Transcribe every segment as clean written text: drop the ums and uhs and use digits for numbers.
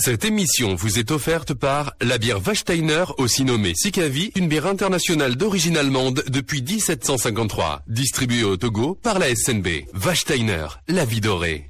Cette émission vous est offerte par la bière Wachsteiner, aussi nommée Sikavi, une bière internationale d'origine allemande depuis 1753. Distribuée au Togo par la SNB. Wachsteiner, la vie dorée.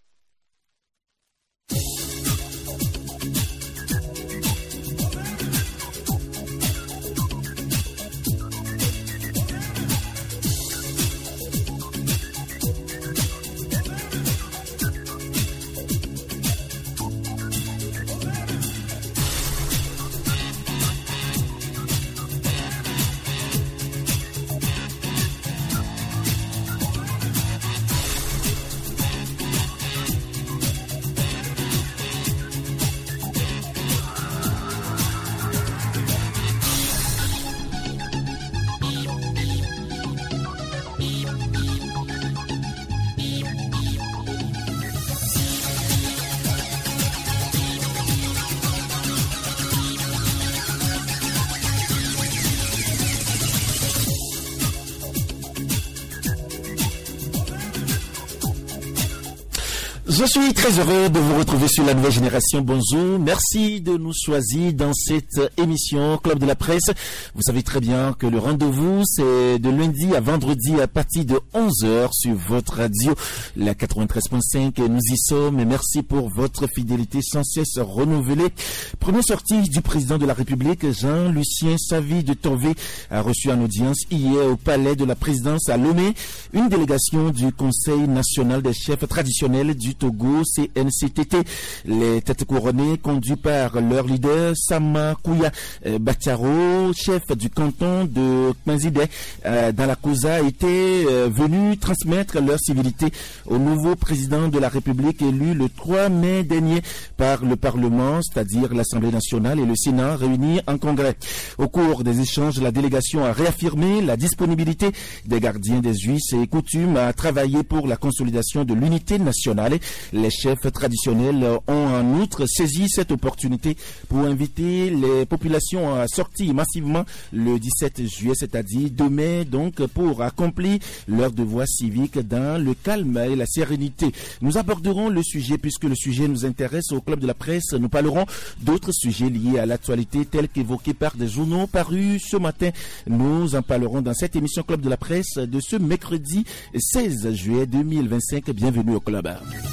Je suis très heureux de vous retrouver sur la nouvelle génération. Bonjour, merci de nous choisir dans cette émission Club de la Presse. Vous savez très bien que le rendez-vous, c'est de lundi à vendredi à partir de 11h sur votre radio, la 93.5. Nous y sommes et merci pour votre fidélité sans cesse renouvelée. Première sortie du président de la République, Jean-Lucien Savy de Torvé, a reçu en audience hier au palais de la présidence à Lomé une délégation du Conseil national des chefs traditionnels du Togo, CNCTT. Les têtes couronnées conduits par leur leader Sama Kouya Batiaro, chef du canton de Kmanzidé, dans la Kouza, étaient venus transmettre leur civilité au nouveau président de la République élu le 3 mai dernier par le Parlement, c'est-à-dire l'Assemblée nationale et le Sénat réunis en congrès. Au cours des échanges, la délégation a réaffirmé la disponibilité des gardiens des us et coutumes à travailler pour la consolidation de l'unité nationale. Les chefs traditionnels ont en outre saisi cette opportunité pour inviter les populations à sortir massivement le 17 juillet, c'est-à-dire demain, donc, pour accomplir leur devoir civique dans le calme et la sérénité. Nous aborderons le sujet puisque le sujet nous intéresse au Club de la Presse. Nous parlerons d'autres sujets liés à l'actualité tels qu'évoqués par des journaux parus ce matin. Nous en parlerons dans cette émission Club de la Presse de ce mercredi 16 juillet 2025. Bienvenue au Club.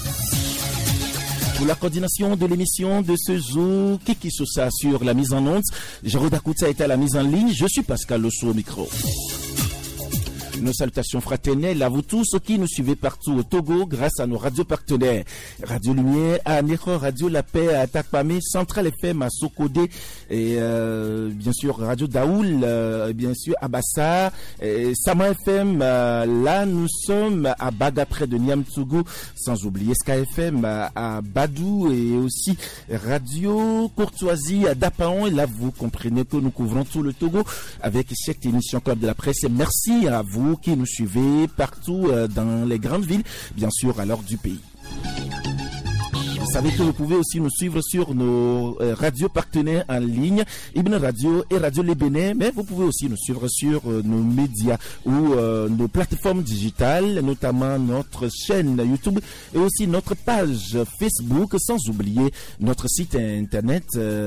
Pour la coordination de l'émission de ce jour, Kiki Sosa sur la mise en onde, Jérôme Dakouta est à la mise en ligne, je suis Pascal Losso au micro. Nos salutations fraternelles à vous tous qui nous suivez partout au Togo grâce à nos radios partenaires. Radio Lumière à Anéro, Radio La Paix à Takpamé, Central FM à Sokodé et bien sûr Radio Daoul, bien sûr à Bassa, Sama FM, là nous sommes à Baga près de Niamtougou, sans oublier Sky FM à Badou et aussi Radio Courtoisie à Dapaon. Et là vous comprenez que nous couvrons tout le Togo avec cette émission Club de la Presse. Et merci à vous qui nous suivez partout dans les grandes villes, bien sûr à l'heure du pays. Vous savez que vous pouvez aussi nous suivre sur nos radios partenaires en ligne, Ibn Radio et Radio Les Bénin, mais vous pouvez aussi nous suivre sur nos médias ou nos plateformes digitales, notamment notre chaîne YouTube et aussi notre page Facebook, sans oublier notre site internet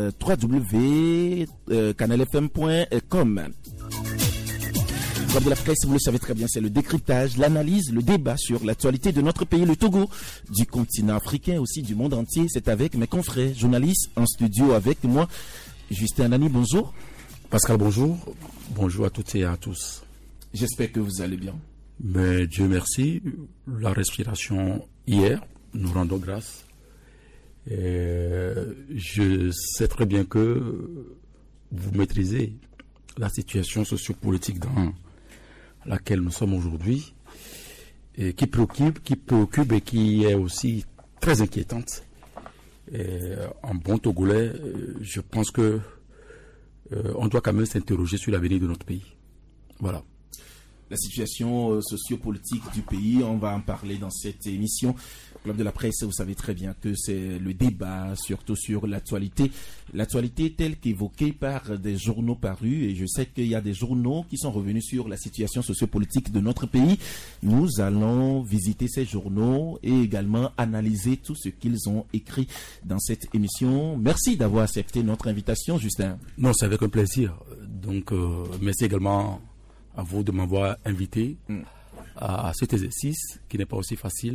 www.canalfm.com. Club de la Presse, vous le savez très bien, c'est le décryptage, l'analyse, le débat sur l'actualité de notre pays, le Togo, du continent africain, aussi du monde entier. C'est avec mes confrères journalistes en studio avec moi. Justin Nani, bonjour. Pascal, bonjour. Bonjour à toutes et à tous. J'espère que vous allez bien. Mais Dieu merci. La respiration hier, nous rendons grâce. Et je sais très bien que vous maîtrisez la situation sociopolitique dans laquelle nous sommes aujourd'hui, et qui préoccupe et qui est aussi très inquiétante. Et en bon Togolais, je pense que on doit quand même s'interroger sur l'avenir de notre pays. Voilà. la situation sociopolitique du pays. On va en parler dans cette émission. Club de la presse, vous savez très bien que c'est le débat, surtout sur l'actualité. L'actualité telle qu'évoquée par des journaux parus, et je sais qu'il y a des journaux qui sont revenus sur la situation sociopolitique de notre pays. Nous allons visiter ces journaux et également analyser tout ce qu'ils ont écrit dans cette émission. Merci d'avoir accepté notre invitation, Justin. Non, c'est avec un plaisir. Donc, merci également à vous de m'avoir invité à cet exercice qui n'est pas aussi facile.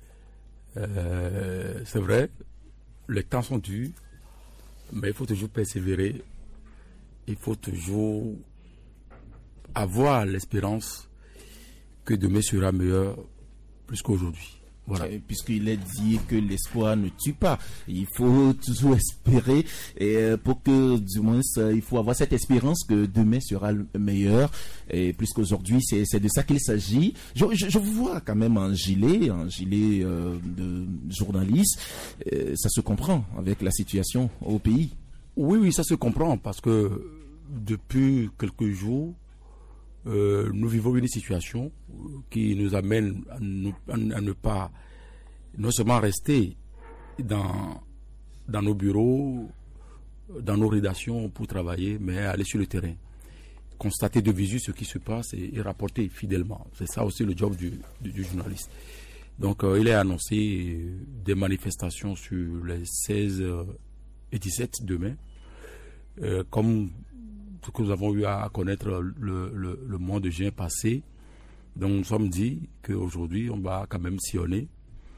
C'est vrai, les temps sont durs, mais il faut toujours persévérer. Il faut toujours avoir l'espérance que demain sera meilleur plus qu'aujourd'hui. Voilà. Puisqu'il est dit que l'espoir ne tue pas, il faut toujours espérer, et pour que du moins il faut avoir cette espérance que demain sera le meilleur, et plus qu'aujourd'hui, c'est de ça qu'il s'agit. Je vous vois quand même en gilet de journaliste. Ça se comprend avec la situation au pays. Oui, ça se comprend parce que depuis quelques jours, nous vivons une situation qui nous amène à ne pas non seulement rester dans nos bureaux, dans nos rédactions pour travailler, mais aller sur le terrain, constater de visu ce qui se passe et rapporter fidèlement. C'est ça aussi le job du journaliste. Donc il est annoncé des manifestations sur les 16 et 17 demain, comme ce que nous avons eu à connaître le mois de juin passé. Donc nous sommes dit qu'aujourd'hui on va quand même sillonner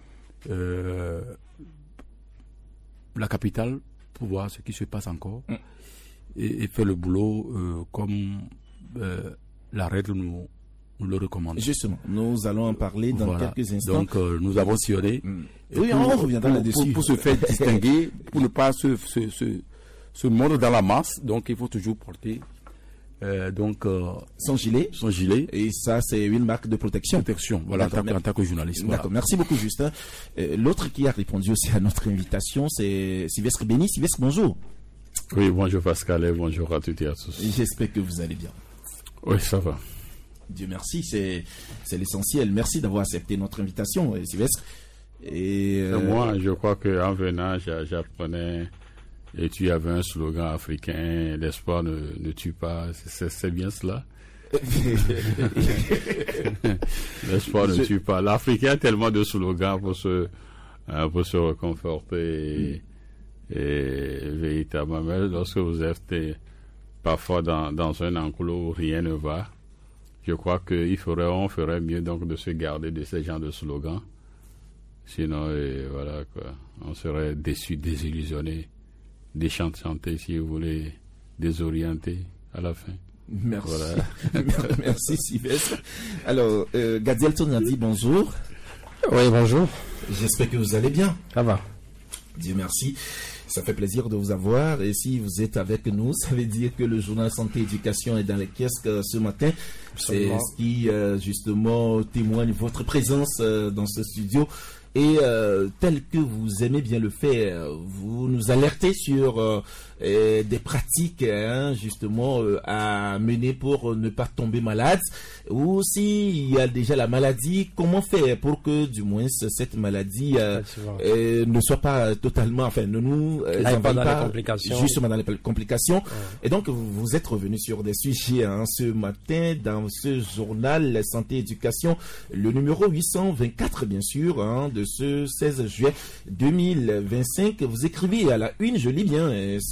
la capitale pour voir ce qui se passe encore et faire le boulot comme la règle nous le recommande. Justement, nous allons en parler dans quelques instants. Donc nous avons sillonné. Oui, on reviendra là-dessus. Pour se faire distinguer, pour ne pas se mordre dans la masse, donc il faut toujours porter son gilet. Et ça, c'est une marque de protection. Voilà, en tant que journaliste. D'accord, voilà. Merci beaucoup, Justin. L'autre qui a répondu aussi à notre invitation, c'est Sylvestre Béni. Sylvestre, bonjour. Oui, bonjour Pascal et bonjour à toutes et à tous. J'espère que vous allez bien. Oui, ça va. Dieu merci, c'est l'essentiel. Merci d'avoir accepté notre invitation, Sylvestre. Moi, je crois qu'en venant, j'apprenais, et tu avais un slogan africain, l'espoir ne tue pas. C'est bien cela. L'espoir ne tue pas. L'Africain a tellement de slogans pour se réconforter et véritablement, lorsque vous êtes parfois dans un enclos où rien ne va, je crois qu'on ferait mieux donc de se garder de ces genres de slogans. Sinon, voilà quoi, on serait déçu, désillusionné, déchanté, si vous voulez, désorienté à la fin. Merci. Voilà. Merci Sylvestre. Alors, Gadiel Tonadi, bonjour. Oui, bonjour. J'espère que vous allez bien. Ça va. Dieu merci. Ça fait plaisir de vous avoir. Et si vous êtes avec nous, ça veut dire que le journal Santé Éducation est dans les kiosques ce matin. C'est ce qui, justement, témoigne votre présence dans ce studio. Et tel que vous aimez bien le faire, vous nous alertez sur des pratiques justement à mener pour ne pas tomber malade. Ou s'il y a déjà la maladie, comment faire pour que du moins cette maladie ne soit pas totalement, enfin ne nous envahisse pas justement dans les complications. Ouais. Et donc vous êtes revenu sur des sujets ce matin dans ce journal Santé Éducation, le numéro 824 bien sûr, de ce 16 juillet 2025. Vous écrivez à la une, je lis bien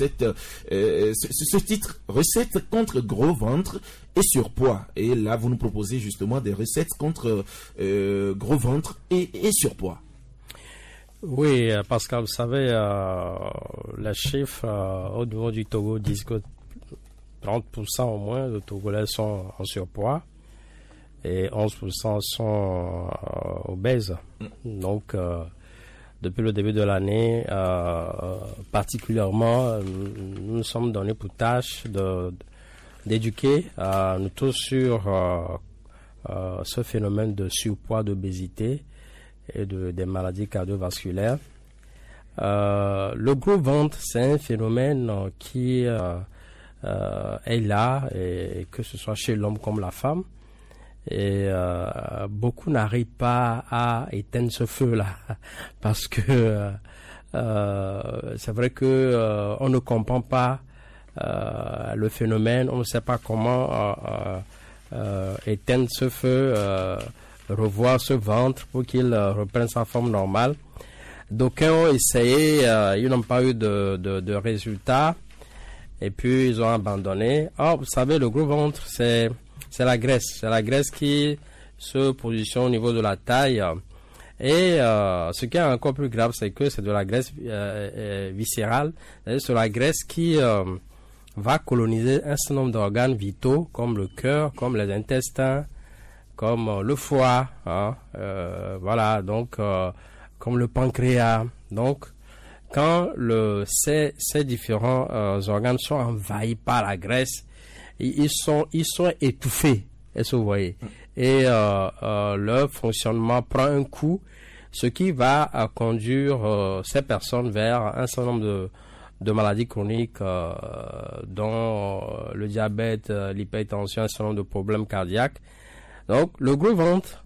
ce titre, recettes contre gros ventre et surpoids. Et là, vous nous proposez justement des recettes contre gros ventre et surpoids. Oui, Pascal, vous savez, les chiffres au niveau du Togo disent que 30% au moins de Togolais sont en surpoids et 11% sont obèses. Donc, depuis le début de l'année, particulièrement, nous sommes donnés pour tâche d'éduquer nous tous sur ce phénomène de surpoids, d'obésité et des maladies cardiovasculaires. Le gros ventre, c'est un phénomène qui est là, et que ce soit chez l'homme comme la femme. Et beaucoup n'arrivent pas à éteindre ce feu-là parce que c'est vrai que on ne comprend pas le phénomène, on ne sait pas comment éteindre ce feu, revoir ce ventre pour qu'il reprenne sa forme normale. D'aucuns ont essayé, ils n'ont pas eu de résultats et puis ils ont abandonné. Vous savez, le gros ventre, c'est la graisse. C'est la graisse qui se positionne au niveau de la taille. Et ce qui est encore plus grave, c'est que c'est de la graisse viscérale. C'est la graisse qui va coloniser un certain nombre d'organes vitaux, comme le cœur, comme les intestins, comme le foie. Voilà, donc comme le pancréas. Donc, quand ces différents organes sont envahis par la graisse, ils sont étouffés, est-ce que vous voyez, et leur fonctionnement prend un coup, ce qui va conduire ces personnes vers un certain nombre de maladies chroniques, dont le diabète, l'hypertension, un certain nombre de problèmes cardiaques. Donc, le gros ventre,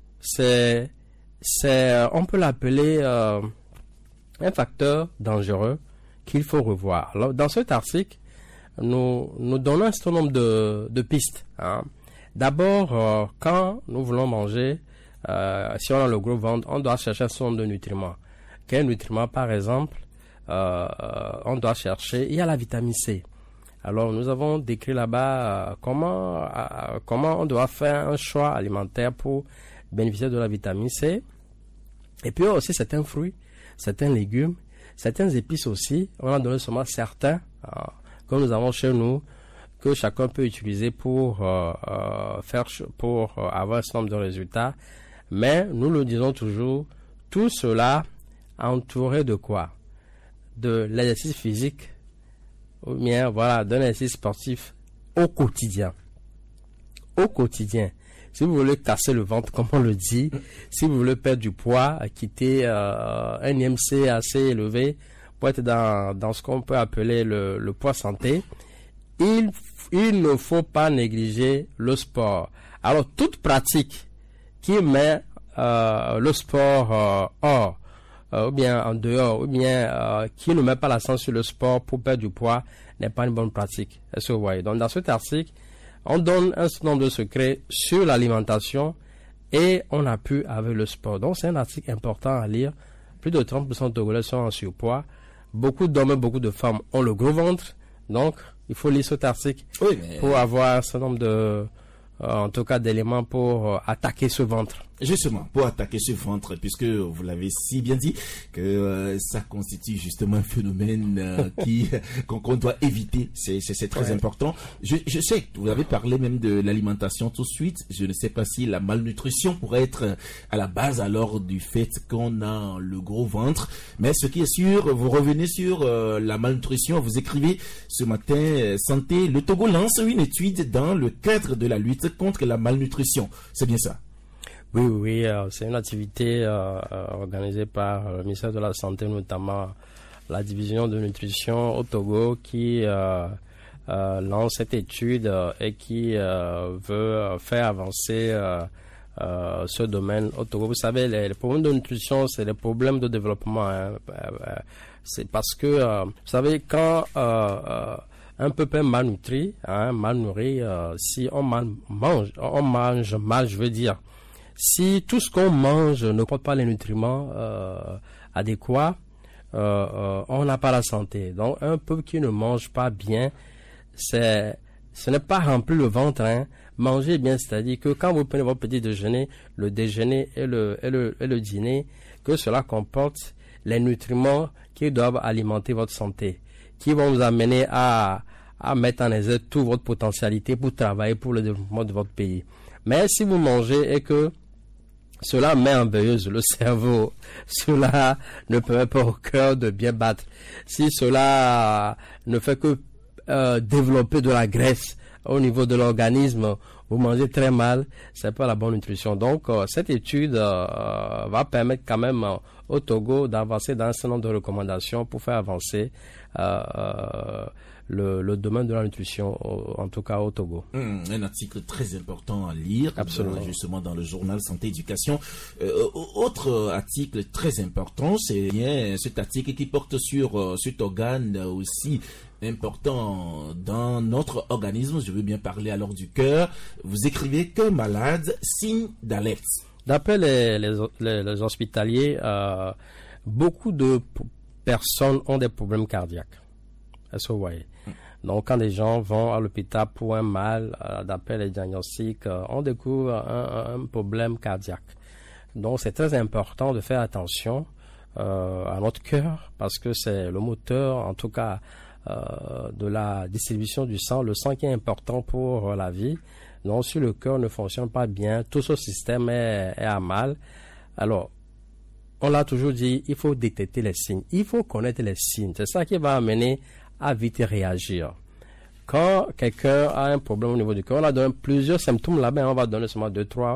on peut l'appeler un facteur dangereux qu'il faut revoir. Alors, dans cet article, nous donnons un certain nombre de pistes. D'abord, quand nous voulons manger, si on a le gros ventre, on doit chercher un certain nombre de nutriments. Quels nutriments, par exemple, on doit chercher? Il y a la vitamine C. Alors, nous avons décrit là-bas comment on doit faire un choix alimentaire pour bénéficier de la vitamine C. Et puis aussi certains fruits, certains légumes, certaines épices aussi. On a donné seulement certains que nous avons chez nous, que chacun peut utiliser pour avoir un certain nombre de résultats. Mais nous le disons toujours, tout cela entouré de quoi? De l'exercice physique, ou bien voilà, d'un exercice sportif au quotidien. Au quotidien. Si vous voulez casser le ventre, comme on le dit, si vous voulez perdre du poids, quitter un IMC assez élevé pour être dans ce qu'on peut appeler le poids santé, il ne faut pas négliger le sport. Alors, toute pratique qui met le sport ou bien en dehors, ou bien qui ne met pas l'accent sur le sport pour perdre du poids, n'est pas une bonne pratique. Est-ce que vous voyez? Donc, dans cet article, on donne un certain nombre de secrets sur l'alimentation et on appuie avec le sport. Donc, c'est un article important à lire. Plus de 30% de Togolais sont en surpoids. Beaucoup d'hommes et beaucoup de femmes ont le gros ventre. Donc, il faut lire cet article pour avoir un certain nombre en tout cas d'éléments pour attaquer ce ventre. Justement, pour attaquer ce ventre, puisque vous l'avez si bien dit, que ça constitue justement un phénomène qu'on doit éviter. C'est très important. Je sais, vous avez parlé même de l'alimentation tout de suite. Je ne sais pas si la malnutrition pourrait être à la base alors du fait qu'on a le gros ventre. Mais ce qui est sûr, vous revenez sur la malnutrition. Vous écrivez ce matin, Santé, le Togo lance une étude dans le cadre de la lutte contre la malnutrition. C'est bien ça? Oui, c'est une activité organisée par le ministère de la Santé, notamment la division de nutrition au Togo, qui lance cette étude et qui veut faire avancer ce domaine au Togo. Vous savez, les problèmes de nutrition, c'est les problèmes de développement. C'est parce que, vous savez, quand un peuple malnutri, mal nourri, si on mange mal, je veux dire, si tout ce qu'on mange ne compte pas les nutriments adéquats, on n'a pas la santé. Donc, un peuple qui ne mange pas bien, ce n'est pas remplir le ventre. Manger bien, c'est-à-dire que quand vous prenez votre petit déjeuner, le déjeuner et le dîner, que cela comporte les nutriments qui doivent alimenter votre santé, qui vont vous amener à mettre en exergue toute votre potentialité pour travailler pour le développement de votre pays. Mais si vous mangez et que cela met en veilleuse le cerveau, cela ne permet pas au cœur de bien battre, si cela ne fait que développer de la graisse au niveau de l'organisme, vous mangez très mal, c'est pas la bonne nutrition. Donc, cette étude va permettre quand même au Togo d'avancer dans un certain nombre de recommandations pour faire avancer le domaine de la nutrition, en tout cas au Togo. Un article très important à lire, justement dans le journal Santé Éducation. Autre article très important, c'est bien cet article qui porte sur cet organe aussi important dans notre organisme. Je veux bien parler alors du cœur. Vous écrivez qu'un malade, signe d'alerte. D'après les hospitaliers, beaucoup de personnes ont des problèmes cardiaques. Est-ce que vous voyez? Donc, quand les gens vont à l'hôpital pour un mal, d'après les diagnostics, on découvre un problème cardiaque. Donc, c'est très important de faire attention à notre cœur parce que c'est le moteur, en tout cas, de la distribution du sang. Le sang qui est important pour la vie. Donc, si le cœur ne fonctionne pas bien, tout ce système est à mal. Alors, on l'a toujours dit, il faut détecter les signes. Il faut connaître les signes. C'est ça qui va amener à vite réagir. Quand quelqu'un a un problème au niveau du cœur, on a donné plusieurs symptômes là-bas, on va donner seulement 2-3.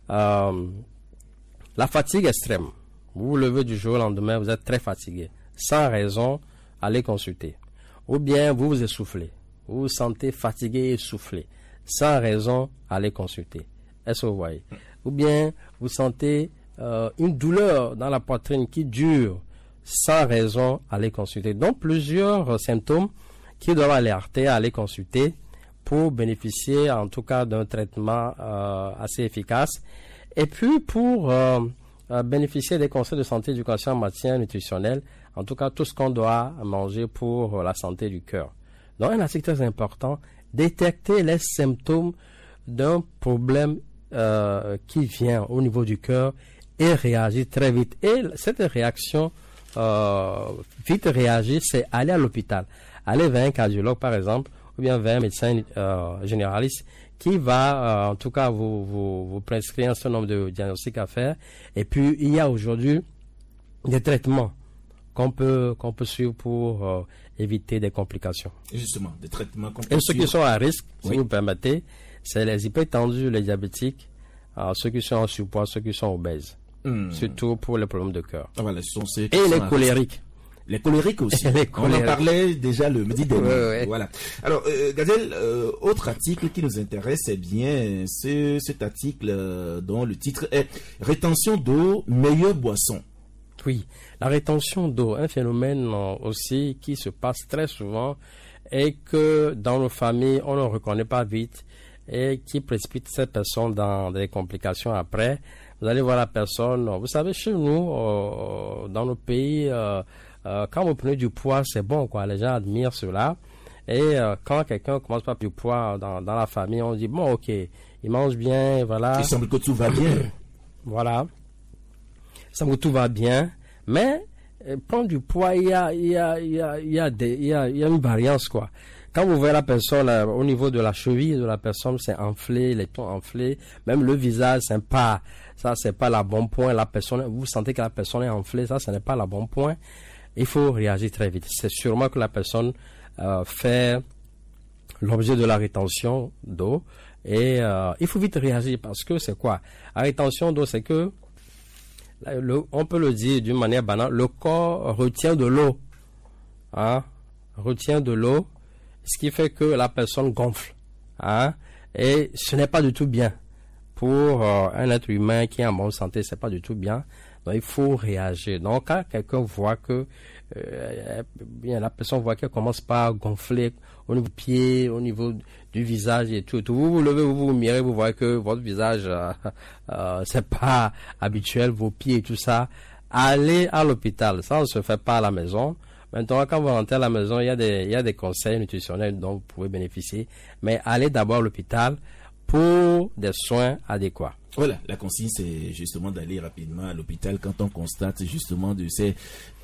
La fatigue extrême. Vous vous levez du jour au lendemain, vous êtes très fatigué. Sans raison, allez consulter. Ou bien vous vous essoufflez. Vous vous sentez fatigué et essoufflé. Sans raison, allez consulter. Est-ce que vous voyez? Ou bien vous sentez une douleur dans la poitrine qui dure. Sans raison, allez consulter. Donc, plusieurs symptômes qui doivent alerter à aller consulter pour bénéficier, en tout cas, d'un traitement assez efficace. Et puis, pour bénéficier des conseils de santé et d'éducation en matière nutritionnelle, en tout cas, tout ce qu'on doit manger pour la santé du cœur. Donc, un article très important, détecter les symptômes d'un problème qui vient au niveau du cœur et réagir très vite. Et cette réaction vite réagir, c'est aller à l'hôpital. Aller vers un cardiologue, par exemple, ou bien vers un médecin généraliste qui va, en tout cas, vous prescrire un certain nombre de diagnostics à faire. Et puis, il y a aujourd'hui des traitements qu'on peut suivre pour éviter des complications. Et justement, des traitements qu'on peut suivre. Et ceux qui sont à risque, si vous permettez, c'est les hypertendus, les diabétiques, ceux qui sont en surpoids, ceux qui sont obèses. Surtout pour les problèmes de cœur. Voilà, ce sont ceux qui et sont les colériques. Les colériques aussi. On en parlait déjà le midi dernier. Ouais. Voilà. Alors, Gadiel, autre article qui nous intéresse, c'est bien cet article dont le titre est « Rétention d'eau, meilleure boisson ». Oui, la rétention d'eau, un phénomène aussi qui se passe très souvent et que dans nos familles, on ne reconnaît pas vite et qui précipite cette personne dans des complications après. Vous allez voir la personne, vous savez, chez nous, dans nos pays, quand vous prenez du poids, c'est bon, quoi. Les gens admirent cela. Et quand quelqu'un commence par du poids dans la famille, on dit, bon, ok, il mange bien, voilà. Il semble que tout va bien. Voilà. Il semble que tout va bien. Mais, prendre du poids, il y a une variance, quoi. Quand vous voyez la personne au niveau de la cheville de la personne, c'est enflé, les tons enflés, même le visage, c'est pas la bon point. La personne, vous sentez que la personne est enflée, ça, ce n'est pas la bon point. Il faut réagir très vite. C'est sûrement que la personne fait l'objet de la rétention d'eau et il faut vite réagir parce que c'est quoi? La rétention d'eau, c'est que on peut le dire d'une manière banale, le corps retient de l'eau, retient de l'eau. Ce qui fait que la personne gonfle. Et ce n'est pas du tout bien. Pour un être humain qui est en bonne santé, c'est pas du tout bien. Donc, il faut réagir. Donc, quand quelqu'un voit que la personne voit qu'elle commence par gonfler au niveau du pied, au niveau du visage et tout. Vous vous levez, vous mirez, vous voyez que votre visage, c'est pas habituel, vos pieds et tout ça. Allez à l'hôpital. Ça ne se fait pas à la maison. Maintenant, quand vous rentrez à la maison, il y a des conseils nutritionnels dont vous pouvez bénéficier. Mais allez d'abord à l'hôpital pour des soins adéquats. Voilà, la consigne, c'est justement d'aller rapidement à l'hôpital quand on constate justement de ces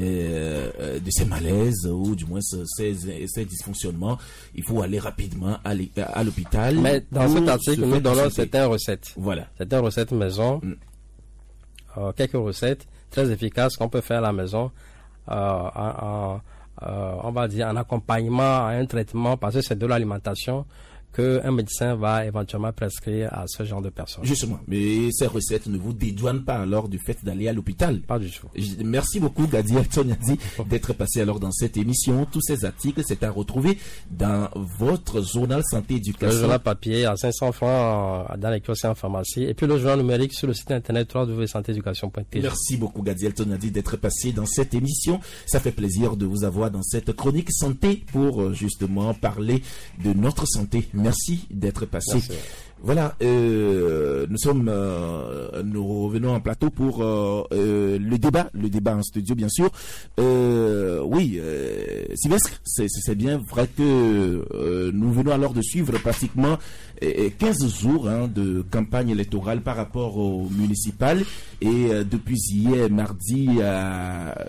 malaises ou du moins ces dysfonctionnements. Il faut aller rapidement à l'hôpital. Mais dans cet article, nous donnons certaines recettes. Voilà. Certaines recettes maison. Quelques recettes très efficaces qu'on peut faire à la maison. On va dire en accompagnement à un traitement parce que c'est de l'alimentation qu'un médecin va éventuellement prescrire à ce genre de personnes. Justement, mais ces recettes ne vous dédouanent pas alors du fait d'aller à l'hôpital? Pas du tout. Merci beaucoup Gadiel Tonyadi d'être passé alors dans cette émission. Tous ces articles, c'est à retrouver dans votre journal santé éducation. Le journal papier à 500 francs dans les kiosques en pharmacie, et puis le journal numérique sur le site internet www.santéeducation.tg. Merci beaucoup Gadiel Tonyadi d'être passé dans cette émission. Ça fait plaisir de vous avoir dans cette chronique santé pour justement parler de notre santé. Merci d'être passé. Merci. Voilà, nous revenons en plateau pour le débat en studio bien sûr. Oui, Sylvestre, c'est bien vrai que nous venons alors de suivre pratiquement 15 jours de campagne électorale par rapport au municipal, et depuis hier mardi à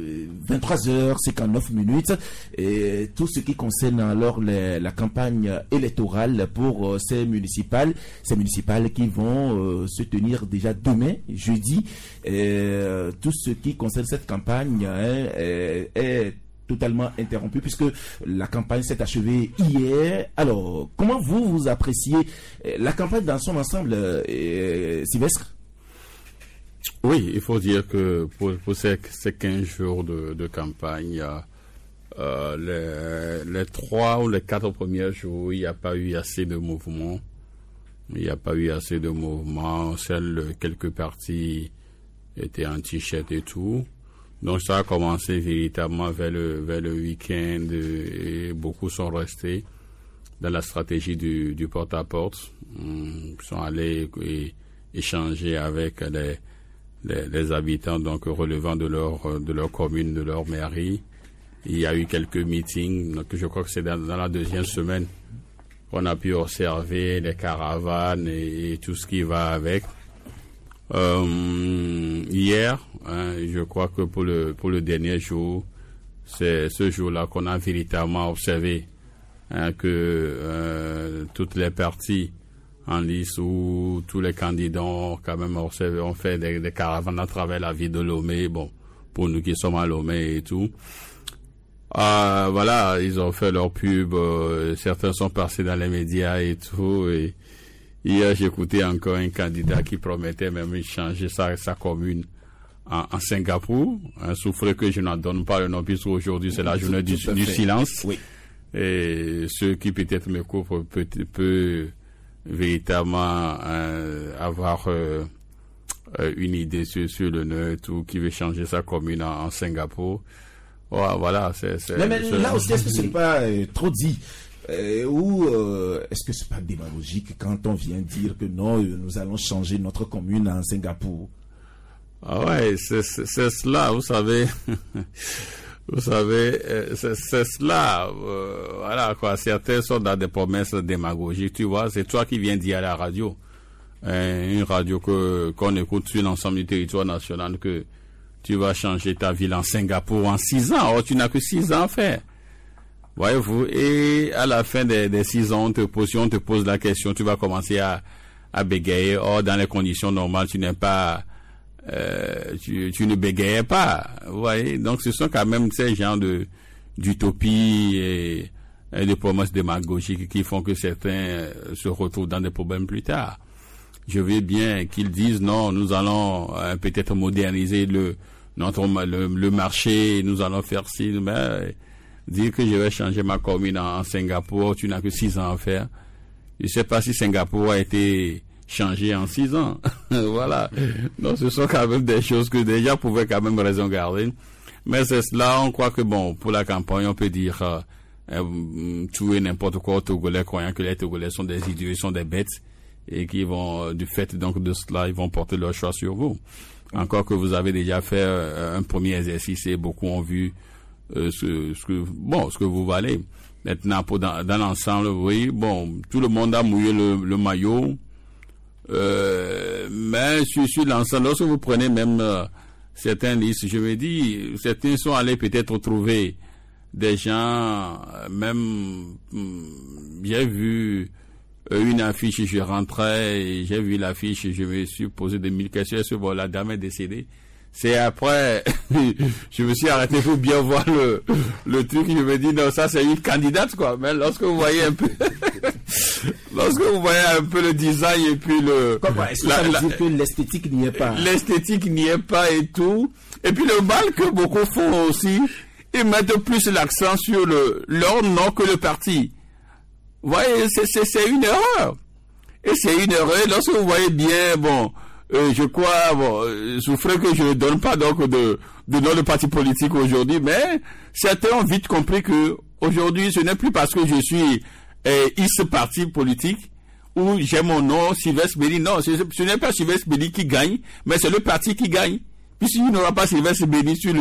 23h59, et tout ce qui concerne alors la campagne électorale pour ces municipales qui vont se tenir déjà demain, jeudi. Tout ce qui concerne cette campagne est totalement interrompu puisque la campagne s'est achevée hier. Alors, comment vous appréciez la campagne dans son ensemble, Sylvestre? Oui, il faut dire que pour ces 15 jours de campagne, les 3 ou les 4 premiers jours, il n'y a pas eu assez de mouvement. Seuls quelques partis étaient en t-shirt et tout. Donc ça a commencé véritablement vers le week-end, et beaucoup sont restés dans la stratégie du porte-à-porte. Ils sont allés échanger avec les habitants, donc relevant de leur commune, de leur mairie. Il y a eu quelques meetings, donc je crois que c'est dans la deuxième semaine qu'on a pu observer les caravanes et tout ce qui va avec. Hier, je crois que pour le dernier jour, c'est ce jour-là qu'on a véritablement observé que toutes les parties en lice ou tous les candidats ont quand même observé, ont fait des caravanes à travers la ville de Lomé. Bon, pour nous qui sommes à Lomé et tout. Voilà, ils ont fait leur pub, certains sont passés dans les médias et tout, et hier j'écoutais encore un candidat qui promettait même de changer sa commune en Singapour, un souffle que je n'en donne pas le nom puisque aujourd'hui c'est la journée du silence. Oui. Et ceux qui peut-être me couvrent peut véritablement avoir une idée sur le neutre ou qui veut changer sa commune en Singapour. Voilà, mais là aussi, est-ce que ce n'est pas trop dit ou est-ce que c'est pas démagogique quand on vient dire que non, nous allons changer notre commune en Singapour? Ah ouais, c'est cela, vous savez. C'est cela. Voilà quoi. Certains sont dans des promesses démagogiques. Tu vois, c'est toi qui viens dire à la radio, une radio qu'on écoute sur l'ensemble du territoire national, que tu vas changer ta ville en Singapour en 6 ans. Or, tu n'as que 6 ans à faire. Voyez-vous, et à la fin des 6 ans, on te pose la question, tu vas commencer à bégayer. Or, dans les conditions normales, tu n'es pas, tu ne bégayais pas. Vous voyez, donc ce sont quand même ces genres d'utopie et de promesses démagogiques qui font que certains se retrouvent dans des problèmes plus tard. Je veux bien qu'ils disent non, nous allons peut-être moderniser le marché, nous allons faire ci, mais dire que je vais changer ma commune en Singapour, tu n'as que 6 ans à faire. Je ne sais pas si Singapour a été changé en 6 ans. Voilà. Donc ce sont quand même des choses que des gens pouvaient quand même raison garder. Mais c'est cela, on croit que bon, pour la campagne, on peut dire tout et n'importe quoi aux Togolais, croyant que les Togolais sont des idiots, ils sont des bêtes, et qui vont, du fait donc de cela, ils vont porter leur choix sur vous. Encore que vous avez déjà fait un premier exercice et beaucoup ont vu ce que vous valez. Maintenant, dans l'ensemble, oui, bon, tout le monde a mouillé le maillot, mais sur l'ensemble, lorsque vous prenez même certains listes, je me dis, certains sont allés peut-être trouver des gens, même, j'ai vu une affiche, je rentrais, et j'ai vu l'affiche, je me suis posé 2000 questions, est-ce que la dame est décédée? C'est après, je me suis arrêté pour bien voir le truc, je me dis, non, ça c'est une candidate, quoi. Mais lorsque vous voyez un peu, Lorsque vous voyez un peu le design et puis Est-ce que ça veut dire que l'esthétique n'y est pas? L'esthétique n'y est pas et tout. Et puis le mal que beaucoup font aussi, ils mettent plus l'accent sur leur nom que le parti. Vous voyez, c'est une erreur. Et c'est une erreur. Lorsque vous voyez bien, je crois, souffrez que je ne donne pas donc de nom de parti politique aujourd'hui, mais certains ont vite compris que aujourd'hui, ce n'est plus parce que je suis ce parti politique où j'ai mon nom, Sylvestre Béni. Non, ce n'est pas Sylvestre Béni qui gagne, mais c'est le parti qui gagne. Puisqu'il n'y aura pas Sylvestre Béni sur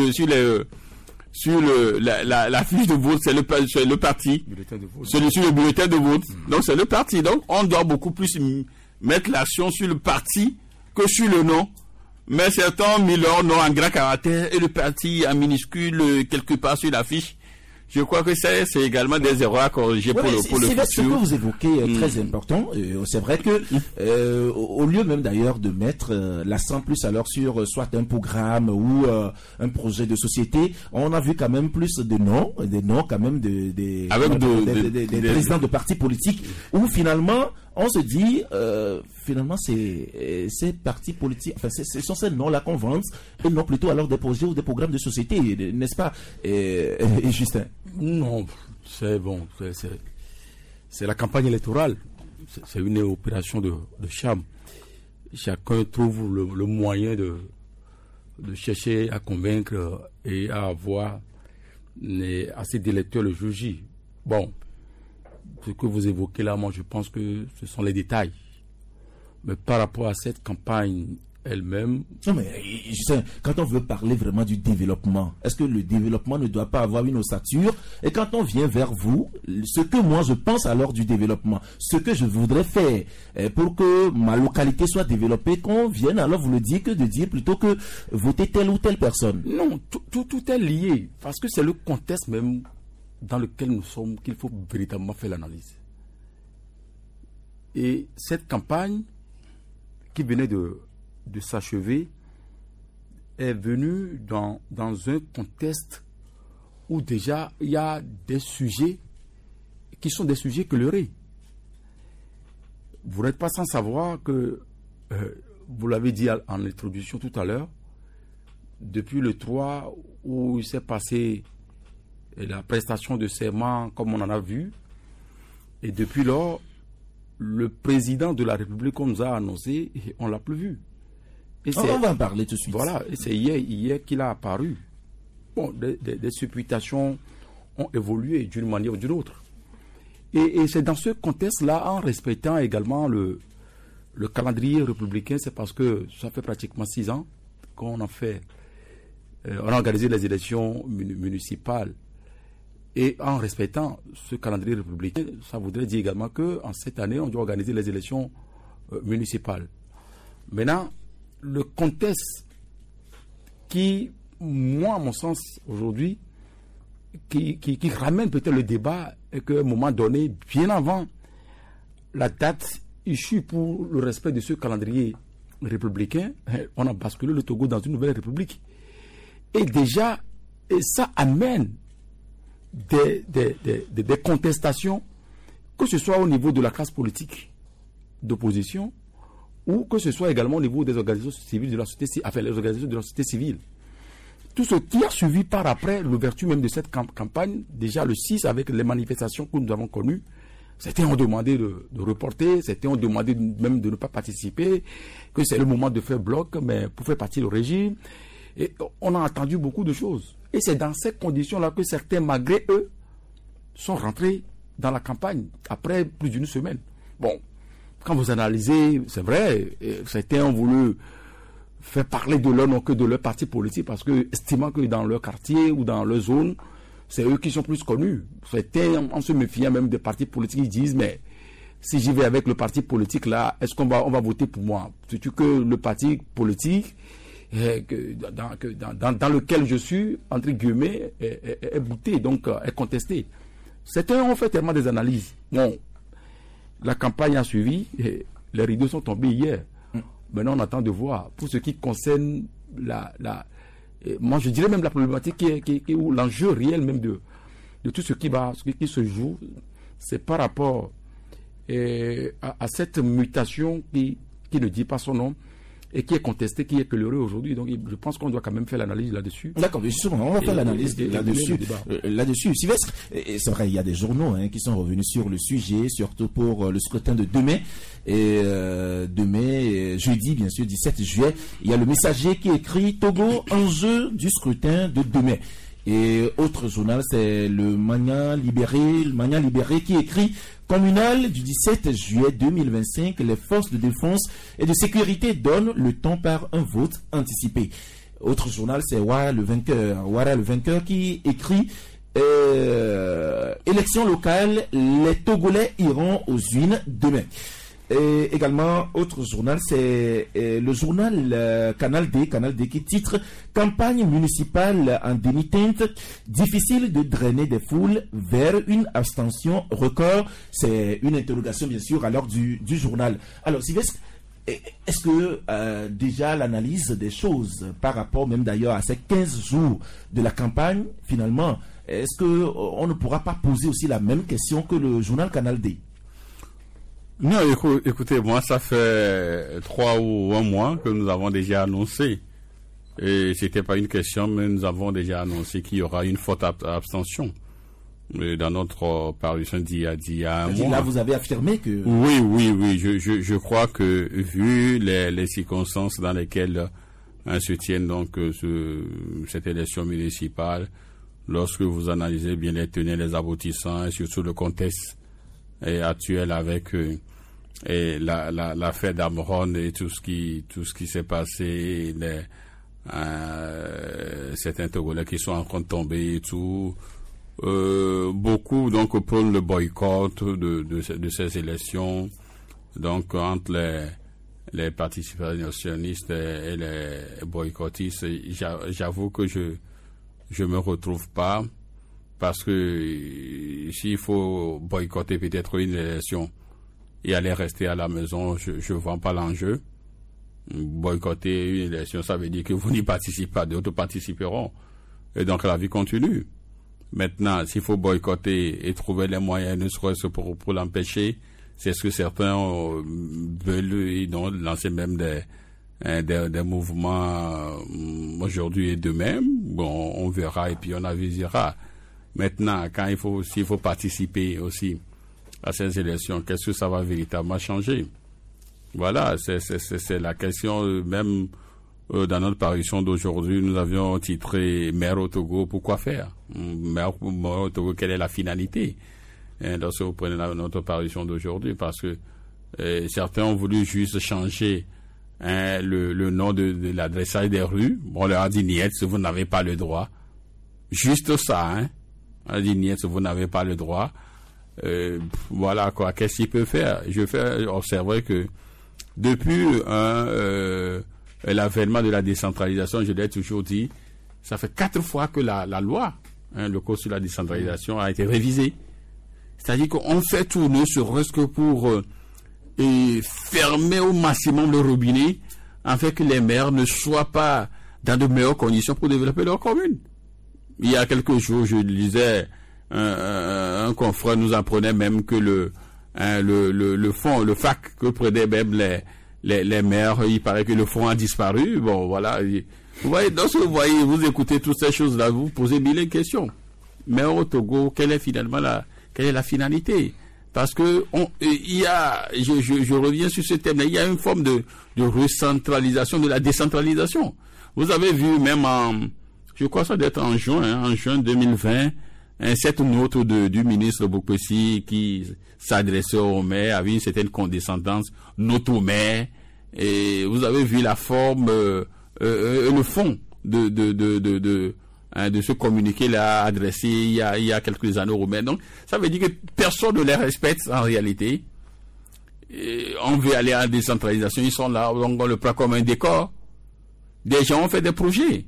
la fiche de vote, c'est le parti. Sur le bulletin de vote. Donc c'est le parti. Donc on doit beaucoup plus mettre l'action sur le parti que sur le nom. Mais certains ont mis leur nom en gras caractère et le parti en minuscule quelque part sur la fiche. Je crois que c'est également des erreurs à corriger pour le futur. C'est ce que vous évoquez très important. C'est vrai que au lieu même d'ailleurs de mettre l'accent plus alors sur soit un programme ou un projet de société, on a vu quand même plus des noms quand même des présidents de partis politiques où finalement on se dit finalement ces partis politiques, enfin ce sont ces noms-là qu'on vante et non plutôt alors des projets ou des programmes de société, n'est-ce pas, Justin? Non, c'est bon, c'est la campagne électorale, c'est une opération de charme. Chacun trouve le moyen de chercher à convaincre et à avoir assez d'électeurs le jour J. Bon, ce que vous évoquez là, moi je pense que ce sont les détails. Mais par rapport à cette campagne elle-même... Non mais quand on veut parler vraiment du développement, est-ce que le développement ne doit pas avoir une ossature? Et quand on vient vers vous, ce que moi je pense alors du développement, ce que je voudrais faire pour que ma localité soit développée, qu'on vienne alors vous le dire que de dire plutôt que voter telle ou telle personne. Non, tout est lié, parce que c'est le contexte même dans lequel nous sommes qu'il faut véritablement faire l'analyse. Et cette campagne qui venait de s'achever est venue dans un contexte où déjà il y a des sujets qui sont des sujets colorés. Vous n'êtes pas sans savoir que, vous l'avez dit en introduction tout à l'heure, depuis le 3 où il s'est passé la prestation de serment comme on en a vu, et depuis lors, le président de la République qu'on nous a annoncé, on ne l'a plus vu. Et on va en parler tout de suite. Voilà, et c'est hier qu'il a apparu. Bon, des supputations ont évolué d'une manière ou d'une autre. Et c'est dans ce contexte-là, en respectant également le calendrier républicain, c'est parce que ça fait pratiquement 6 ans qu'on a organisé les élections municipales. Et en respectant ce calendrier républicain, ça voudrait dire également qu'en cette année, on doit organiser les élections municipales. Maintenant, le contexte qui, moi, à mon sens, aujourd'hui, qui ramène peut-être le débat, est qu'à un moment donné, bien avant la date issue pour le respect de ce calendrier républicain, on a basculé le Togo dans une nouvelle république. Et déjà, ça amène des contestations, que ce soit au niveau de la classe politique d'opposition ou que ce soit également au niveau des organisations civiles de la société, enfin les organisations de la société civile. Tout ce qui a suivi par après l'ouverture même de cette campagne, déjà le 6 avec les manifestations que nous avons connues, certains ont demandé de reporter, certains ont demandé même de ne pas participer, que c'est le moment de faire bloc, mais pour faire partie du régime. Et on a entendu beaucoup de choses. Et c'est dans ces conditions-là que certains, malgré eux, sont rentrés dans la campagne après plus d'une semaine. Bon, quand vous analysez, c'est vrai, certains ont voulu faire parler de leur nom que de leur parti politique parce que, estimant que dans leur quartier ou dans leur zone, c'est eux qui sont plus connus. Certains, en se méfiant même des partis politiques, ils disent, mais si j'y vais avec le parti politique là, est-ce qu'on va voter pour moi? Surtout que le parti politique dans lequel je suis, entre guillemets, est bouté, donc est contesté. Certains ont fait tellement des analyses. Bon, la campagne a suivi, et les rideaux sont tombés hier. Maintenant, on attend de voir. Pour ce qui concerne moi, je dirais même la problématique ou l'enjeu réel même de tout ce qui se joue, c'est par rapport à cette mutation qui ne dit pas son nom et qui est contestée, qui est colorée aujourd'hui. Donc je pense qu'on doit quand même faire l'analyse là-dessus. D'accord, justement, on va faire l'analyse là-dessus. Là-dessus, Sylvestre, c'est vrai, il y a des journaux qui sont revenus sur le sujet, surtout pour le scrutin de 2 mai. Et 2 mai, jeudi, bien sûr, 17 juillet, il y a le Messager qui écrit Togo, enjeu du scrutin de 2 mai. Et autre journal, c'est le Mania Libéré qui écrit communal du 17 juillet 2025, les forces de défense et de sécurité donnent le temps par un vote anticipé. Autre journal, c'est Ouara le vainqueur qui écrit élection locale, les Togolais iront aux urnes demain. Et également, autre journal, c'est le journal Canal D qui titre campagne municipale en demi-teinte, difficile de drainer des foules vers une abstention record. C'est une interrogation, bien sûr, à l'heure du journal. Alors, Sylvestre, est-ce que déjà l'analyse des choses par rapport même d'ailleurs à ces 15 jours de la campagne, finalement, est-ce qu'on ne pourra pas poser aussi la même question que le journal Canal D? Non, écoutez, moi, ça fait 3 ou 1 mois que nous avons déjà annoncé, et c'était pas une question, mais nous avons déjà annoncé qu'il y aura une forte abstention. Dans notre parution d'il y a 1 mois. Là, vous avez affirmé que... Oui, je crois que, vu les circonstances dans lesquelles se tiennent donc cette élection municipale, lorsque vous analysez bien les tenants, les aboutissants, et surtout le contexte actuel avec et l'affaire d'Amron et tout ce qui s'est passé, certains Togolais qui sont en train de tomber et tout, beaucoup donc prônent le boycott de ces élections, donc entre les participationnistes et les boycottistes. J'avoue que je me retrouve pas, parce que s'il faut boycotter peut-être une élection et aller rester à la maison, je vends pas l'enjeu. Boycotter une élection, ça veut dire que vous n'y participez pas, d'autres participeront. Et donc la vie continue. Maintenant, s'il faut boycotter et trouver les moyens, ne serait-ce pour l'empêcher, c'est ce que certains veulent, ils ont lancé même des mouvements aujourd'hui et demain. Bon, on verra et puis on avisera. Maintenant, s'il faut participer aussi à ces élections, qu'est-ce que ça va véritablement changer? Voilà, c'est la question. Même dans notre parution d'aujourd'hui, nous avions titré Maire au Togo, pourquoi faire? Maire au Togo, quelle est la finalité? Lorsque vous prenez notre parution d'aujourd'hui, parce que certains ont voulu juste changer le nom de l'adressage des rues. On leur a dit niet, vous n'avez pas le droit. Juste ça, on a dit niet, vous n'avez pas le droit. Voilà quoi, qu'est-ce qu'il peut faire? Je fais observer que depuis l'avènement de la décentralisation, je l'ai toujours dit, ça fait 4 fois que la loi, le code sur la décentralisation, a été révisée. C'est-à-dire qu'on fait tourner ce risque pour fermer au maximum le robinet, afin que les maires ne soient pas dans de meilleures conditions pour développer leur commune. Il y a quelques jours, je lisais, un confrère nous apprenait même que le fonds, le FAC que prenaient même les maires, il paraît que le fonds a disparu. Bon, voilà. Vous voyez, lorsque vous écoutez toutes ces choses-là, vous posez mille questions. Mais au Togo, quelle est la finalité? Parce que je reviens sur ce thème-là, il y a une forme de recentralisation, de la décentralisation. Vous avez vu même je crois ça doit être en juin 2020, cette note du ministre Bokwesi qui s'adressait au maire avec une certaine condescendance, note au maire, et vous avez vu la forme, le fond de ce communiqué-là adressé il y a quelques années au maire. Donc, ça veut dire que personne ne les respecte en réalité. Et on veut aller à la décentralisation, ils sont là, donc on le prend comme un décor. Des gens ont fait des projets.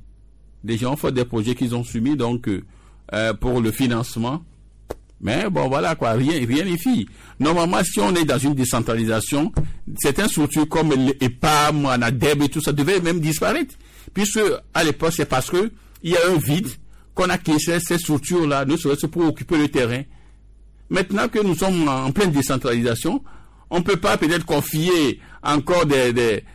Qu'ils ont soumis donc pour le financement. Mais bon, voilà quoi, rien n'y fit. Normalement, si on est dans une décentralisation, certaines structures comme l'EPAM, ANADEB et tout ça devaient même disparaître. Puisque à l'époque, c'est parce que il y a un vide qu'on a créé ces structures-là, ne serait-ce pour occuper le terrain. Maintenant que nous sommes en pleine décentralisation, On ne peut pas peut-être confier encore des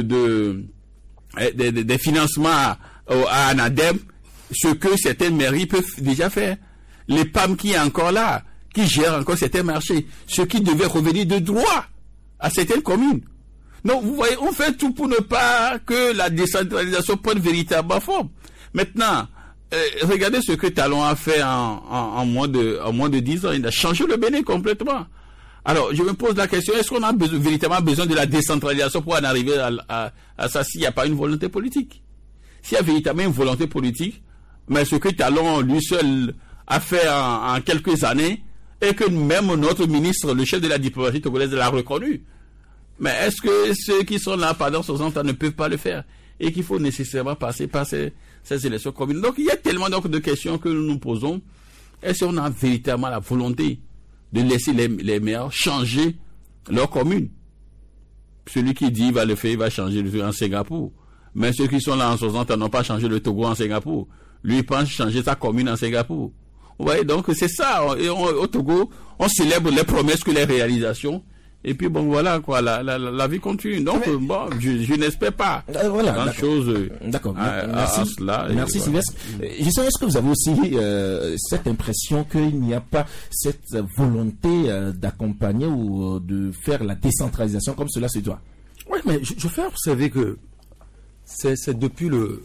financements à ANADEM, ce que certaines mairies peuvent déjà faire. Les PAM qui est encore là, qui gèrent encore certains marchés, ce qui devait revenir de droit à certaines communes. Donc, vous voyez, on fait tout pour ne pas que la décentralisation prenne véritablement forme. Maintenant, regardez ce que Talon a fait en moins de 10 ans. Il a changé le Bénin complètement. Alors, je me pose la question, est-ce qu'on a véritablement besoin de la décentralisation pour en arriver à ça s'il n'y a pas une volonté politique? S'il y a véritablement une volonté politique, mais ce que Talon, lui seul, a fait en quelques années, et que même notre ministre, le chef de la diplomatie togolaise, l'a reconnu. Mais est-ce que ceux qui sont là pendant 60 ans ne peuvent pas le faire? Et qu'il faut nécessairement passer par ces élections communes. Donc, il y a tellement de questions que nous nous posons. Est-ce qu'on a véritablement la volonté de laisser les maires changer leur commune? Celui qui dit il va le faire, il va changer le en Singapour. Mais ceux qui sont là en 60 ans n'ont pas changé le Togo en Singapour. Lui, il pense changer sa commune en Singapour. Vous voyez, donc c'est ça. Au Togo, on célèbre les promesses que les réalisations. Et puis bon, voilà quoi, la vie continue. Donc bon, je n'espère pas grand chose. D'accord. Merci. Merci Sylvestre. Je sais, est-ce que vous avez aussi cette impression qu'il n'y a pas cette volonté d'accompagner ou de faire la décentralisation comme cela se doit? Oui, mais je fais observer que c'est depuis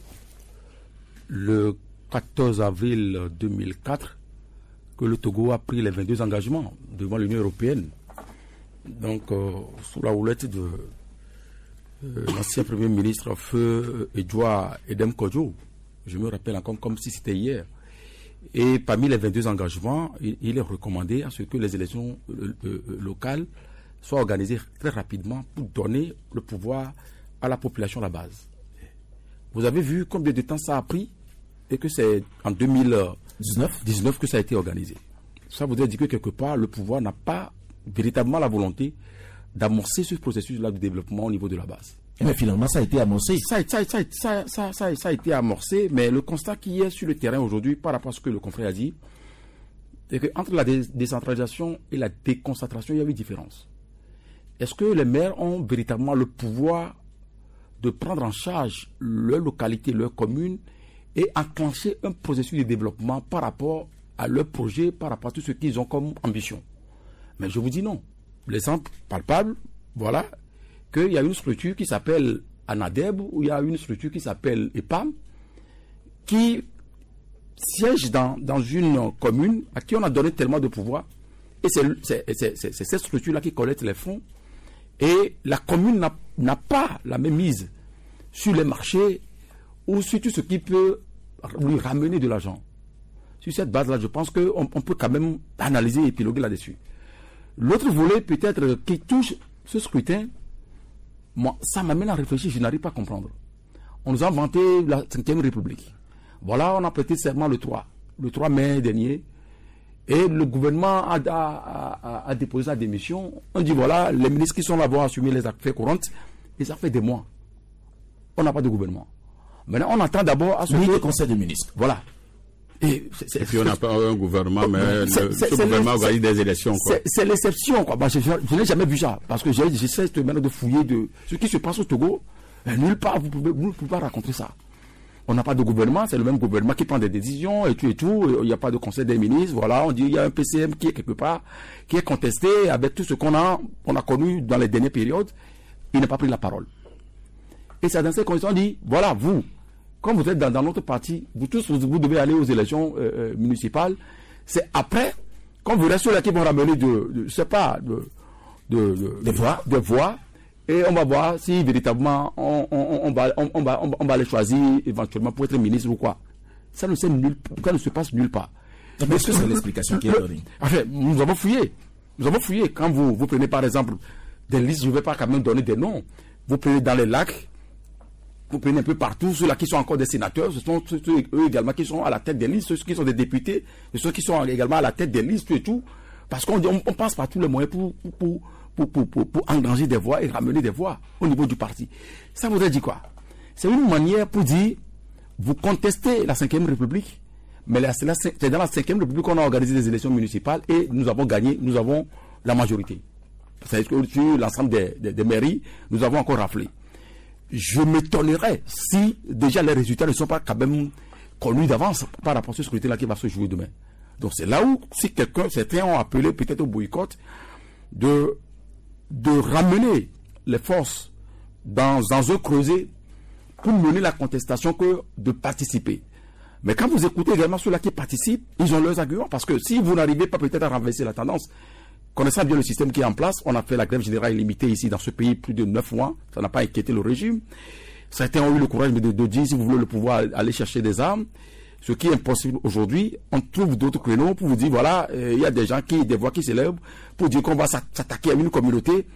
le 14 avril 2004 que le Togo a pris les 22 engagements devant l'Union européenne. Donc, sous la houlette de l'ancien Premier ministre Feu Edouard Edem Kodjo, je me rappelle encore comme si c'était hier. Et parmi les 22 engagements, il est recommandé à ce que les élections locales soient organisées très rapidement pour donner le pouvoir à la population à la base. Vous avez vu combien de temps ça a pris et que c'est en 2019 que ça a été organisé. Ça voudrait dire que quelque part, le pouvoir n'a pas véritablement la volonté d'amorcer ce processus-là de développement au niveau de la base. Mais finalement, ça a été amorcé. Ça a été amorcé, mais le constat qui est sur le terrain aujourd'hui, par rapport à ce que le confrère a dit, c'est qu'entre la décentralisation et la déconcentration, il y a une différence. Est-ce que les maires ont véritablement le pouvoir de prendre en charge leur localité, leur commune, et enclencher un processus de développement par rapport à leur projet, par rapport à tout ce qu'ils ont comme ambition? Mais je vous dis non. L'exemple palpable, voilà, qu'il y a une structure qui s'appelle ANADEB, ou il y a une structure qui s'appelle EPAM, qui siège dans une commune à qui on a donné tellement de pouvoir, et c'est cette structure-là qui collecte les fonds, et la commune n'a pas la même mise sur les marchés ou sur tout ce qui peut lui ramener de l'argent. Sur cette base-là, je pense qu'on peut quand même analyser et épiloguer là-dessus. L'autre volet, peut-être, qui touche ce scrutin, moi, ça m'amène à réfléchir, je n'arrive pas à comprendre. On nous a vanté la 5e République. Voilà, on a prêté serment le 3 mai dernier, et le gouvernement a déposé sa démission. On dit, voilà, les ministres qui sont là vont assumer les affaires courantes, et ça fait des mois. On n'a pas de gouvernement. Maintenant, on attend d'abord à ce que... le Conseil des ministres. Voilà. Et puis on n'a pas un gouvernement, mais ce gouvernement organise des élections. C'est l'exception, quoi. Bah, je n'ai jamais vu ça. Parce que j'essaie maintenant de fouiller de ce qui se passe au Togo. Nulle part, vous ne pouvez pas raconter ça. On n'a pas de gouvernement, c'est le même gouvernement qui prend des décisions et tout. Il n'y a pas de conseil des ministres. Voilà, on dit il y a un PCM qui est quelque part, qui est contesté avec tout ce qu'on a connu dans les dernières périodes. Il n'a pas pris la parole. Et c'est dans ces conditions, on dit, voilà, vous, comme vous êtes dans notre parti, vous tous, vous devez aller aux élections municipales. C'est après, quand vous restez là qui vont ramener des voix, et on va voir si véritablement on va les choisir éventuellement pour être ministre ou quoi. Ça ne se passe nulle part. Mais est-ce que c'est l'explication qui est donnée? Enfin, nous avons fouillé. Quand vous prenez par exemple des listes, je ne vais pas quand même donner des noms. Vous prenez dans les lacs, vous prenez un peu partout, ceux-là qui sont encore des sénateurs, ce sont eux également qui sont à la tête des listes, ceux qui sont des députés, ceux qui sont également à la tête des listes et tout. Parce qu'on passe par tous les moyens pour engranger des voix et ramener des voix au niveau du parti. Ça voudrait dire quoi? C'est une manière pour dire, vous contestez la 5e République, mais c'est dans la 5e République qu'on a organisé des élections municipales et nous avons gagné, nous avons la majorité. C'est que sur l'ensemble des mairies, nous avons encore raflé. Je m'étonnerais si déjà les résultats ne sont pas quand même connus d'avance par rapport à ce scrutin-là qui va se jouer demain. Donc c'est là où, si certains ont appelé peut-être au boycott, de ramener les forces dans un creuset pour mener la contestation que de participer. Mais quand vous écoutez également ceux-là qui participent, ils ont leurs arguments, parce que si vous n'arrivez pas peut-être à renverser la tendance, connaissant bien le système qui est en place, on a fait la grève générale illimitée ici dans ce pays plus de 9 mois, ça n'a pas inquiété le régime. Certains ont eu le courage de dire, si vous voulez le pouvoir, aller chercher des armes. Ce qui est impossible aujourd'hui, on trouve d'autres créneaux pour vous dire, voilà, il y a des gens des voix qui s'élèvent pour dire qu'on va s'attaquer à une communauté.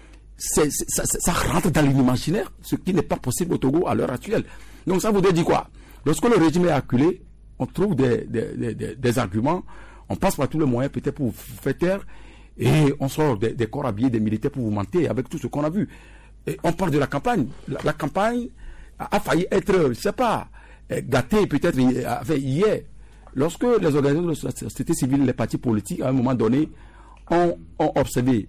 Ça rentre dans l'imaginaire, ce qui n'est pas possible au Togo à l'heure actuelle. Donc ça voudrait dire quoi? Lorsque le régime est acculé, on trouve des arguments, on passe par tous les moyens peut-être pour vous faire taire, et on sort des corps habillés des militaires pour vous mentir avec tout ce qu'on a vu. Et on parle de la campagne. La campagne a failli être, je ne sais pas, gâtée peut-être hier. Lorsque les organisations de la société civile, les partis politiques, à un moment donné, ont observé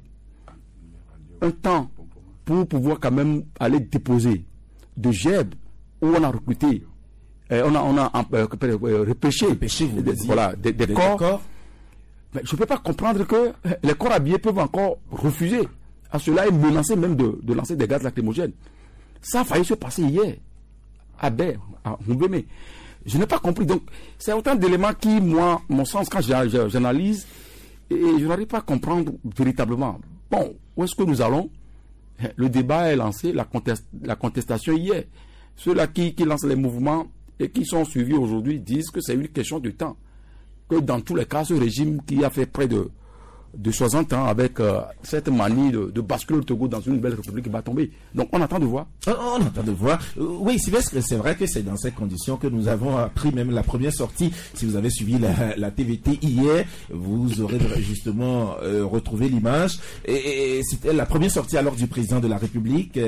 un temps pour pouvoir quand même aller déposer de GEB où on a recruté, on a repêché des corps. Mais je ne peux pas comprendre que les corps habillés peuvent encore refuser à cela et menacer même de lancer des gaz lacrymogènes. Ça a failli se passer hier à Baie, à Mbémé. Je n'ai pas compris. Donc, c'est autant d'éléments qui, moi, mon sens, quand j'analyse, et je n'arrive pas à comprendre véritablement. Bon, où est-ce que nous allons? Le débat est lancé, la contestation hier. Ceux-là qui lancent les mouvements et qui sont suivis aujourd'hui disent que c'est une question de temps. Que dans tous les cas, ce régime qui a fait près de 60 ans avec cette manie de basculer le Togo dans une nouvelle république va tomber. Donc on attend de voir. On attend de voir. Oui, Sylvestre, c'est vrai que c'est dans ces conditions que nous avons appris même la première sortie. Si vous avez suivi la TVT hier, vous aurez justement retrouvé l'image. Et c'était la première sortie alors du président de la République,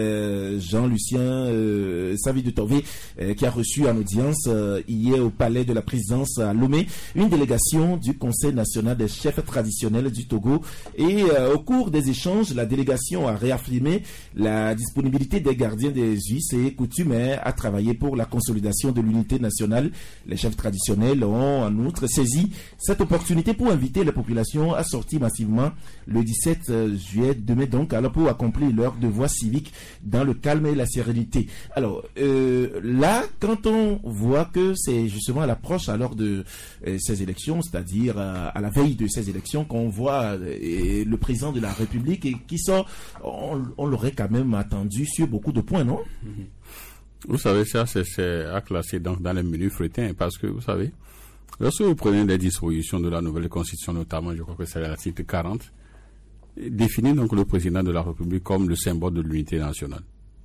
Jean-Lucien Savi de Tové, qui a reçu en audience hier au palais de la présidence à Lomé une délégation du Conseil national des chefs traditionnels du Togo. Et au cours des échanges, la délégation a réaffirmé la disponibilité des gardiens des us et coutumes à travailler pour la consolidation de l'unité nationale. Les chefs traditionnels ont en outre saisi cette opportunité pour inviter les populations à sortir massivement le 17 juillet demain donc, alors pour accomplir leur devoir civique dans le calme et la sérénité. Alors là, quand on voit que c'est justement à l'approche alors de ces élections, c'est-à-dire à la veille de ces élections, qu'on voit le président de la République et qui sort, on l'aurait quand même attendu sur beaucoup de points, non? Vous savez, ça c'est à classer dans les menus frétins, parce que vous savez, lorsque vous prenez les dispositions de la nouvelle constitution, notamment, je crois que c'est l'article 40, définit donc le président de la République comme le symbole de l'unité nationale.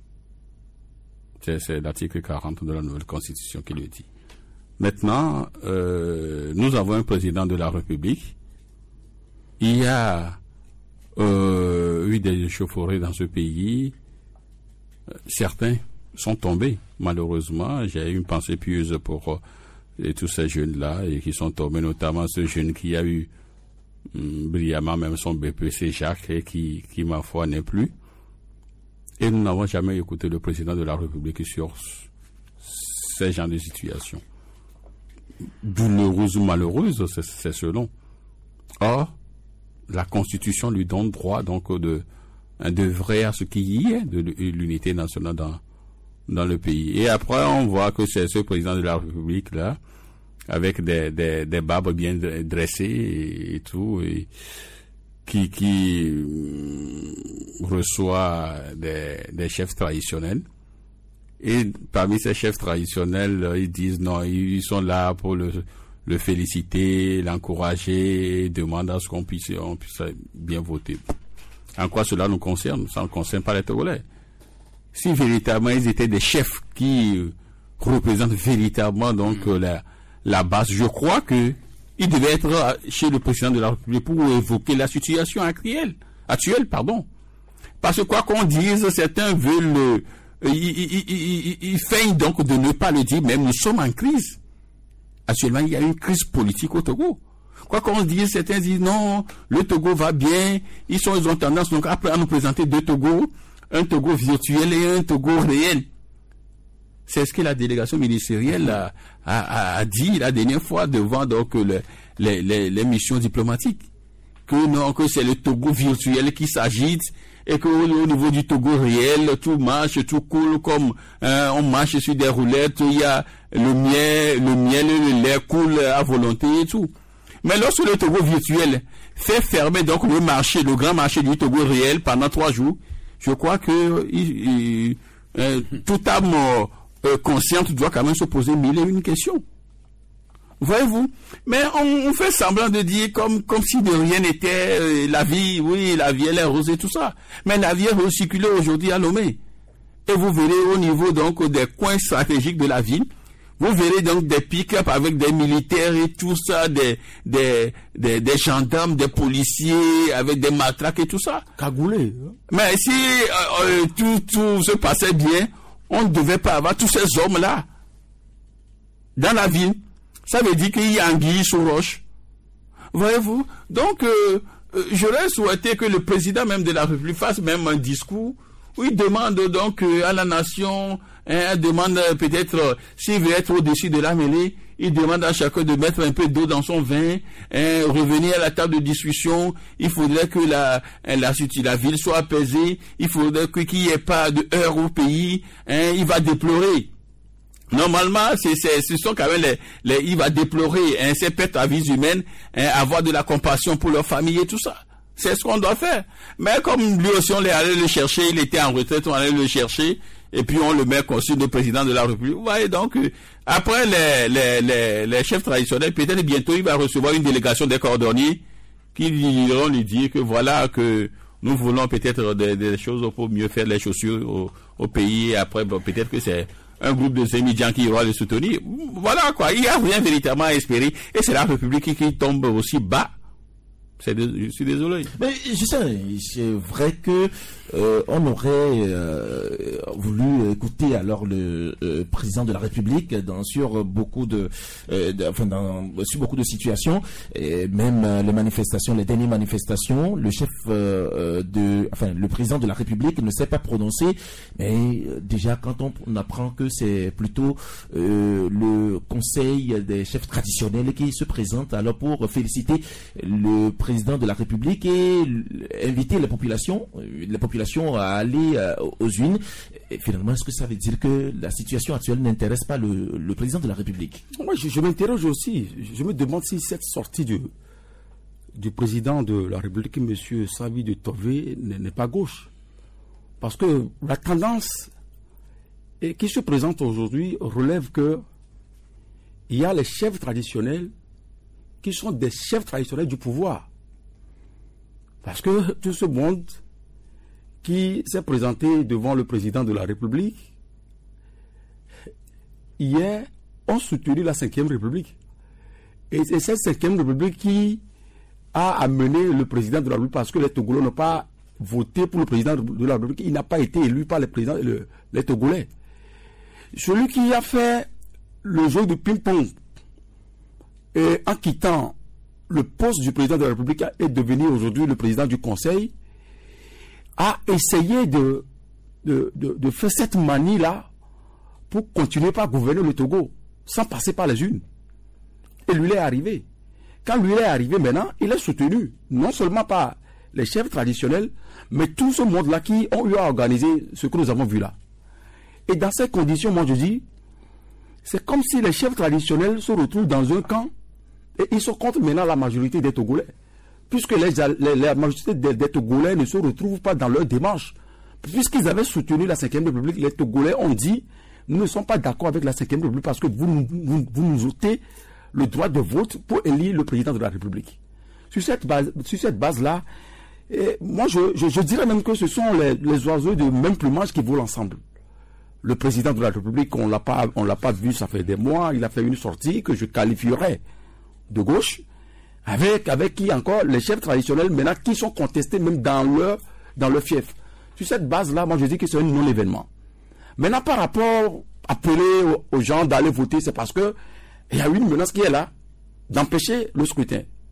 C'est l'article 40 de la nouvelle constitution qui le dit. Maintenant, nous avons un président de la République. Il y a eu des échauffourées dans ce pays. Certains sont tombés, malheureusement. J'ai une pensée pieuse pour tous ces jeunes-là et qui sont tombés, notamment ce jeune qui a eu brillamment même son BPC Jacques et qui ma foi, n'est plus. Et nous n'avons jamais écouté le président de la République sur ces genres de situations. Douloureuse ou malheureuse, c'est selon. Or, la Constitution lui donne droit donc de vrai à ce qu'il y ait de l'unité nationale dans le pays. Et après, on voit que c'est ce président de la République là, avec des barbes bien dressées et tout, et qui reçoit des chefs traditionnels. Et parmi ces chefs traditionnels, ils disent non, ils sont là pour le féliciter, l'encourager, demander à ce qu'on puisse bien voter. En quoi cela nous concerne? Ça ne concerne pas les Togolais. Si véritablement ils étaient des chefs qui représentent véritablement donc la base, je crois que ils devaient être chez le président de la République pour évoquer la situation actuelle. Parce que quoi qu'on dise, certains veulent ils feignent donc de ne pas le dire, même nous sommes en crise. Actuellement, il y a une crise politique au Togo. Quoi qu'on se dise, certains disent non, le Togo va bien. Ils ont tendance donc après à nous présenter deux Togos, un Togo virtuel et un Togo réel. C'est ce que la délégation ministérielle a dit la dernière fois devant donc les missions diplomatiques. Que non, que c'est le Togo virtuel qui s'agite et que au niveau du Togo réel, tout marche, tout coule comme on marche sur des roulettes, il y a le miel et le lait coule à volonté et tout. Mais lorsque le Togo virtuel fait fermer donc le marché, le grand marché du Togo réel pendant 3 jours, je crois que toute âme consciente doit quand même se poser 1001 questions. Voyez-vous? Mais on fait semblant de dire comme si de rien n'était, la vie, oui, la vie elle est rose et tout ça. Mais la vie est recirculée aujourd'hui à Lomé. Et vous verrez au niveau donc des coins stratégiques de la ville, vous verrez donc des pick-up avec des militaires et tout ça, des gendarmes, des policiers avec des matraques et tout ça. Cagoulés. Mais si tout se passait bien, on ne devait pas avoir tous ces hommes-là dans la ville. Ça veut dire qu'il y a anguille sous roche. Voyez-vous? Donc, j'aurais souhaité que le président même de la République fasse même un discours où il demande donc à la nation, demande peut-être, s'il veut être au-dessus de la mêlée, il demande à chacun de mettre un peu d'eau dans son vin, revenir à la table de discussion. Il faudrait que la ville soit apaisée. Il faudrait qu'il n'y ait pas de heurts au pays. Il va déplorer. Normalement, ce sont quand même il va déplorer ces pertes à vies humaines, avoir de la compassion pour leur famille et tout ça. C'est ce qu'on doit faire. Mais comme lui aussi, on allait le chercher, il était en retraite, on allait le chercher, et puis on le met consul de président de la République. Vous voyez donc, après les chefs traditionnels, peut-être bientôt il va recevoir une délégation des cordonniers qui iront lui dire que voilà, que nous voulons peut-être des choses pour mieux faire les chaussures au pays, et après peut-être que c'est un groupe de Zémidjan qui ira le soutenir. Voilà quoi, il n'y a rien véritablement à espérer, et c'est la République qui tombe aussi bas. Je suis désolé. Mais je sais, c'est vrai que on aurait voulu écouter alors le président de la République sur beaucoup sur beaucoup de situations, et même les manifestations, les dernières manifestations, le chef le président de la République ne s'est pas prononcé, mais déjà quand on apprend que c'est plutôt le conseil des chefs traditionnels qui se présente alors pour féliciter le président de la République et inviter les populations à aller aux urnes. Et finalement, est-ce que ça veut dire que la situation actuelle n'intéresse pas le président de la République? Moi, je m'interroge aussi. Je me demande si cette sortie du président de la République, M. Savi de Tové, n'est pas gauche. Parce que la tendance qui se présente aujourd'hui relève que il y a les chefs traditionnels qui sont des chefs traditionnels du pouvoir. Parce que tout ce monde qui s'est présenté devant le président de la République, hier, ont soutenu la 5e République. Et c'est cette 5e République qui a amené le président de la République, parce que les Togolais n'ont pas voté pour le président de la République. Il n'a pas été élu par les Togolais. Celui qui a fait le jeu de ping-pong et en quittant le poste du président de la République est devenu aujourd'hui le président du Conseil, a essayé de faire cette manie-là pour continuer par gouverner le Togo, sans passer par les urnes. Et lui, il est arrivé. Quand lui, il est arrivé maintenant, il est soutenu, non seulement par les chefs traditionnels, mais tout ce monde-là qui ont eu à organiser ce que nous avons vu là. Et dans ces conditions, moi je dis, c'est comme si les chefs traditionnels se retrouvent dans un camp et ils sont contre maintenant la majorité des Togolais. Puisque la majorité des Togolais ne se retrouvent pas dans leur démarche. Puisqu'ils avaient soutenu la 5e République, les Togolais ont dit, nous ne sommes pas d'accord avec la 5e République parce que vous nous ôtez le droit de vote pour élire le président de la République. Sur cette base-là, moi je dirais même que ce sont les oiseaux de même plumage qui volent ensemble. Le président de la République, on l'a pas vu, ça fait des mois, il a fait une sortie que je qualifierais de gauche, avec qui encore les chefs traditionnels maintenant qui sont contestés même dans leur fief. Sur cette base-là, moi je dis que c'est un non-événement. Maintenant, par rapport à appeler aux gens d'aller voter, c'est parce que il y a une menace qui est là, d'empêcher le scrutin.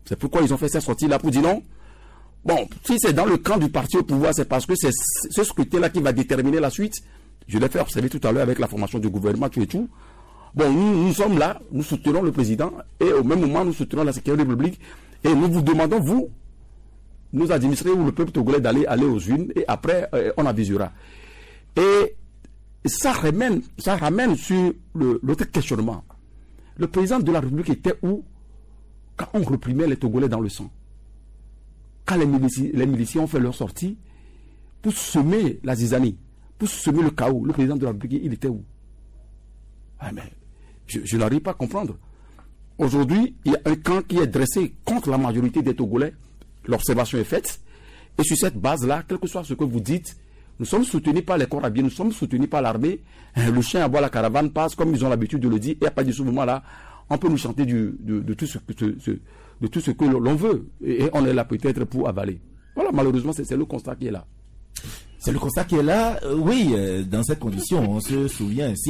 C'est pourquoi ils ont fait cette sortie-là pour dire non. Bon, si c'est dans le camp du parti au pouvoir, c'est parce que c'est ce scrutin-là qui va déterminer la suite. Je l'ai fait observer tout à l'heure avec la formation du gouvernement, tout et tout. Bon, nous sommes là, nous soutenons le président, et au même moment, nous soutenons la Sécurité République, et nous vous demandons, vous, nous administrer ou le peuple togolais d'aller aux urnes, et après, on avisera. Et ça ramène sur l'autre questionnement. Le président de la République était où quand on reprimait les Togolais dans le sang? Quand les miliciens ont fait leur sortie pour semer la zizanie, pour semer le chaos, le président de la République, il était où? Ah, mais je n'arrive pas à comprendre. Aujourd'hui, il y a un camp qui est dressé contre la majorité des Togolais. L'observation est faite. Et sur cette base-là, quel que soit ce que vous dites, nous sommes soutenus par les corps habillés, nous sommes soutenus par l'armée. Le chien à bois la caravane passe comme ils ont l'habitude de le dire. Et à partir de ce moment-là, on peut nous chanter de tout ce que l'on veut. Et on est là peut-être pour avaler. Voilà, malheureusement, c'est le constat qui est là. C'est le constat qui est là. Oui, dans cette condition, on se souvient ainsi,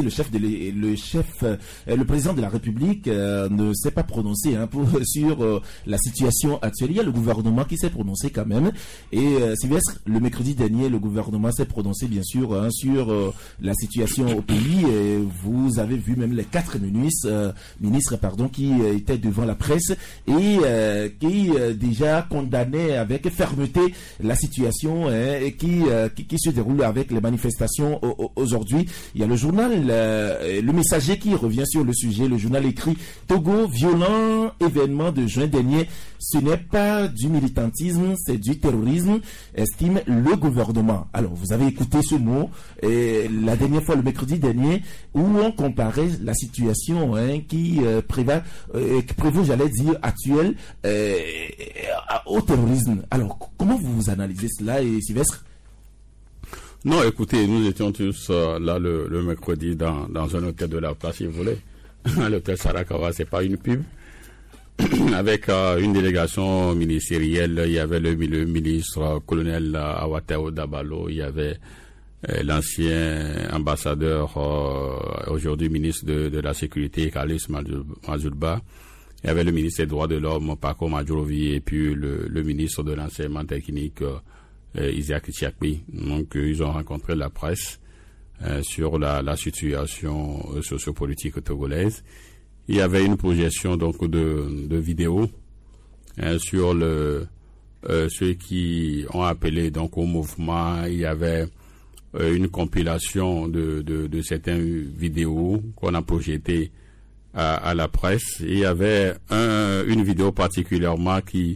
le président de la République ne s'est pas prononcé sur la situation actuelle. Il y a le gouvernement qui s'est prononcé quand même. Et Sylvestre, le mercredi dernier, le gouvernement s'est prononcé bien sûr sur la situation au pays. Et vous avez vu même les 4 ministres qui étaient devant la presse et qui déjà condamnaient avec fermeté la situation et qui se déroule avec les manifestations aujourd'hui. Il y a le journal Le Messager qui revient sur le sujet. Le journal écrit « Togo, violent événement de juin dernier. Ce n'est pas du militantisme, c'est du terrorisme, estime le gouvernement. » Alors, vous avez écouté ce mot la dernière fois, le mercredi dernier, où on comparait la situation qui prévaut, j'allais dire, actuelle, au terrorisme. Alors, comment vous analysez cela, Sylvestre? Non, écoutez, nous étions tous là le mercredi dans un hôtel de la place, si vous voulez. L'hôtel Sarakawa, c'est pas une pub. Avec une délégation ministérielle, il y avait le ministre colonel Awatao Dabalo, il y avait l'ancien ambassadeur, aujourd'hui ministre de la Sécurité, Kalis Mazulba. Il y avait le ministre des Droits de l'Homme, Paco Madjourovi, et puis le ministre de l'Enseignement technique, Isaac Tchakbi. Donc ils ont rencontré la presse sur la situation sociopolitique togolaise. Il y avait une projection donc de vidéos sur ceux qui ont appelé donc au mouvement. Il y avait une compilation de certaines vidéos qu'on a projetées à la presse. Et il y avait une vidéo particulièrement qui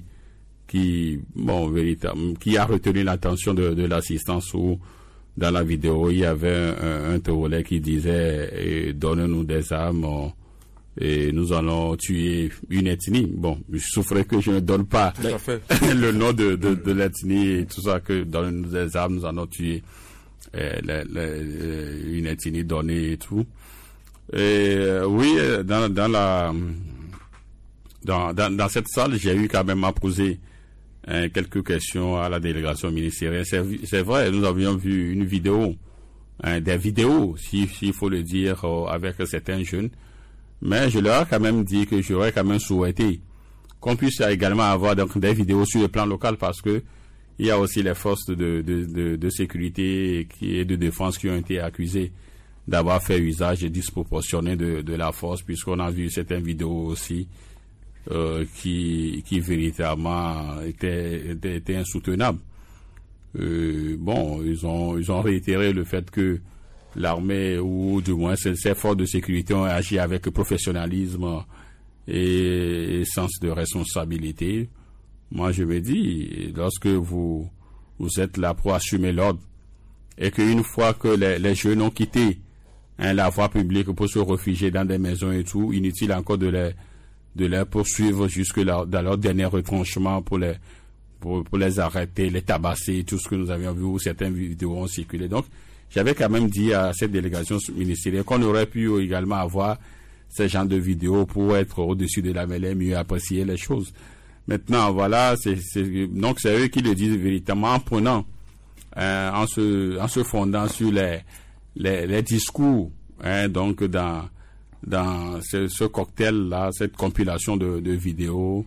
a retenu l'attention de l'assistance, où dans la vidéo il y avait un Togolais qui disait donne-nous des armes et nous allons tuer une ethnie. Bon, je souffrais que je ne donne pas le nom de l'ethnie et tout ça, que donne-nous des armes, nous allons tuer une ethnie donnée et tout. Et oui, dans cette salle, j'ai eu quand même à poser quelques questions à la délégation ministérielle. C'est vrai, nous avions vu une vidéo, des vidéos, s'il faut le dire, avec certains jeunes. Mais je leur ai quand même dit que j'aurais quand même souhaité qu'on puisse également avoir donc des vidéos sur le plan local, parce que il y a aussi les forces de sécurité et de défense qui ont été accusées d'avoir fait usage disproportionné de la force, puisqu'on a vu certaines vidéos aussi qui véritablement étaient insoutenables. Bon, ils ont réitéré le fait que l'armée, ou du moins ces forces de sécurité, ont agi avec professionnalisme et sens de responsabilité. Moi, je me dis, lorsque vous êtes là pour assumer l'ordre, et qu'une fois que les jeunes ont quitté la voie publique pour se réfugier dans des maisons et tout, inutile encore de les poursuivre jusque dans leur dernier retranchement pour les arrêter, les tabasser, tout ce que nous avions vu, où certaines vidéos ont circulé. Donc, j'avais quand même dit à cette délégation ministérielle qu'on aurait pu également avoir ce genre de vidéos pour être au-dessus de la mêlée, mieux apprécier les choses. Maintenant, voilà, donc c'est eux qui le disent véritablement, en prenant, en se fondant sur les discours, donc dans ce cocktail-là, cette compilation de vidéos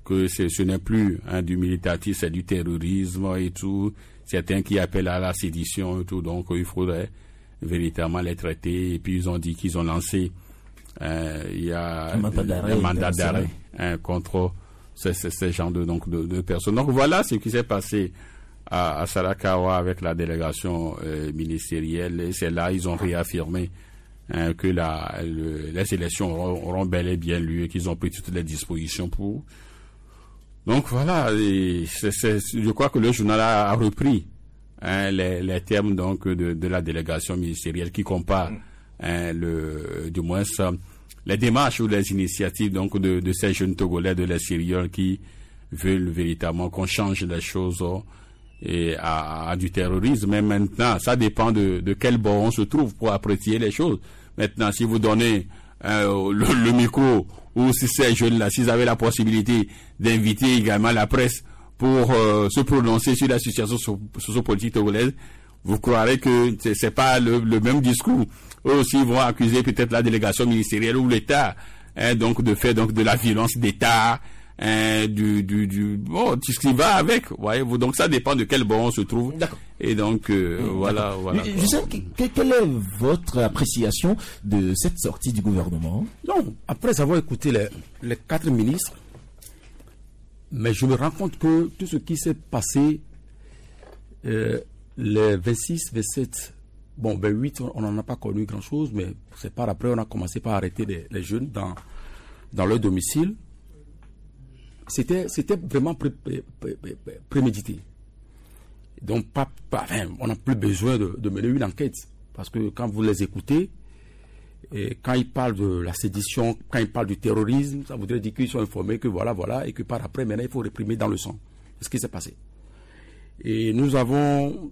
que ce n'est plus du militarisme, c'est du terrorisme et tout. Certains qui appellent à la sédition et tout, donc il faudrait véritablement les traiter. Et puis ils ont dit qu'ils ont lancé il y a un mandat d'arrêt contre ces gens de personnes. Donc voilà ce qui s'est passé à Sarakawa avec la délégation ministérielle. Et c'est là ils ont réaffirmé que les élections auront bel et bien lieu, qu'ils ont pris toutes les dispositions pour. Donc voilà, je crois que le journal a repris les termes donc de la délégation ministérielle qui compare du moins les démarches ou les initiatives donc de ces jeunes Togolais de l'extérieur qui veulent véritablement qu'on change les choses et à du terrorisme. Mais maintenant, ça dépend de quel bord on se trouve pour apprécier les choses. Maintenant, si vous donnez le micro, ou si ces jeunes-là, s'ils avaient la possibilité d'inviter également la presse pour se prononcer sur la situation sociopolitique togolaise, vous croirez que c'est pas le même discours. Eux aussi vont accuser peut-être la délégation ministérielle ou l'État, donc de faire donc de la violence d'État, tout ce qui va avec, voyez-vous. Donc ça dépend de quel bord on se trouve. D'accord. Et donc voilà. Je sais, quelle est votre appréciation de cette sortie du gouvernement? Non, après avoir écouté les 4 ministres, mais je me rends compte que tout ce qui s'est passé les 26, 27, 8, on n'en a pas connu grand-chose, mais c'est par après on a commencé par arrêter les jeunes dans leur domicile. C'était vraiment prémédité. Donc, on n'a plus besoin de mener une enquête. Parce que quand vous les écoutez, et quand ils parlent de la sédition, quand ils parlent du terrorisme, ça voudrait dire qu'ils sont informés que voilà, et que par après, maintenant, il faut réprimer dans le sang. C'est ce qui s'est passé. Et nous avons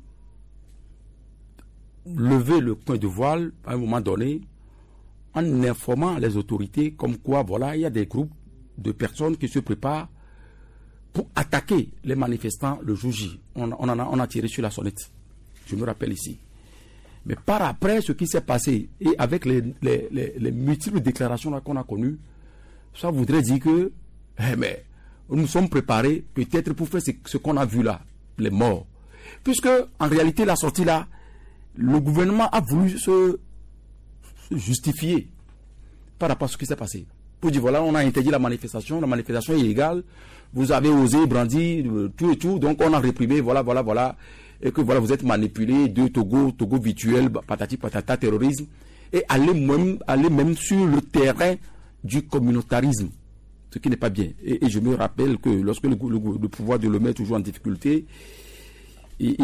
levé le coin de voile à un moment donné en informant les autorités comme quoi, il y a des groupes de personnes qui se préparent pour attaquer les manifestants le jour J. On a tiré sur la sonnette. Je me rappelle ici. Mais par après, ce qui s'est passé, et avec les multiples déclarations qu'on a connues, ça voudrait dire que nous nous sommes préparés peut-être pour faire ce qu'on a vu là, les morts. Puisque, en réalité, la sortie là, le gouvernement a voulu se justifier par rapport à ce qui s'est passé. Pour dire, on a interdit la manifestation est illégale, vous avez osé brandir tout et tout, donc on a réprimé, voilà, et que vous êtes manipulé de Togo virtuel, patati patata, terrorisme, et aller même sur le terrain du communautarisme, ce qui n'est pas bien. Et je me rappelle que lorsque le pouvoir de Lomé est toujours en difficulté, il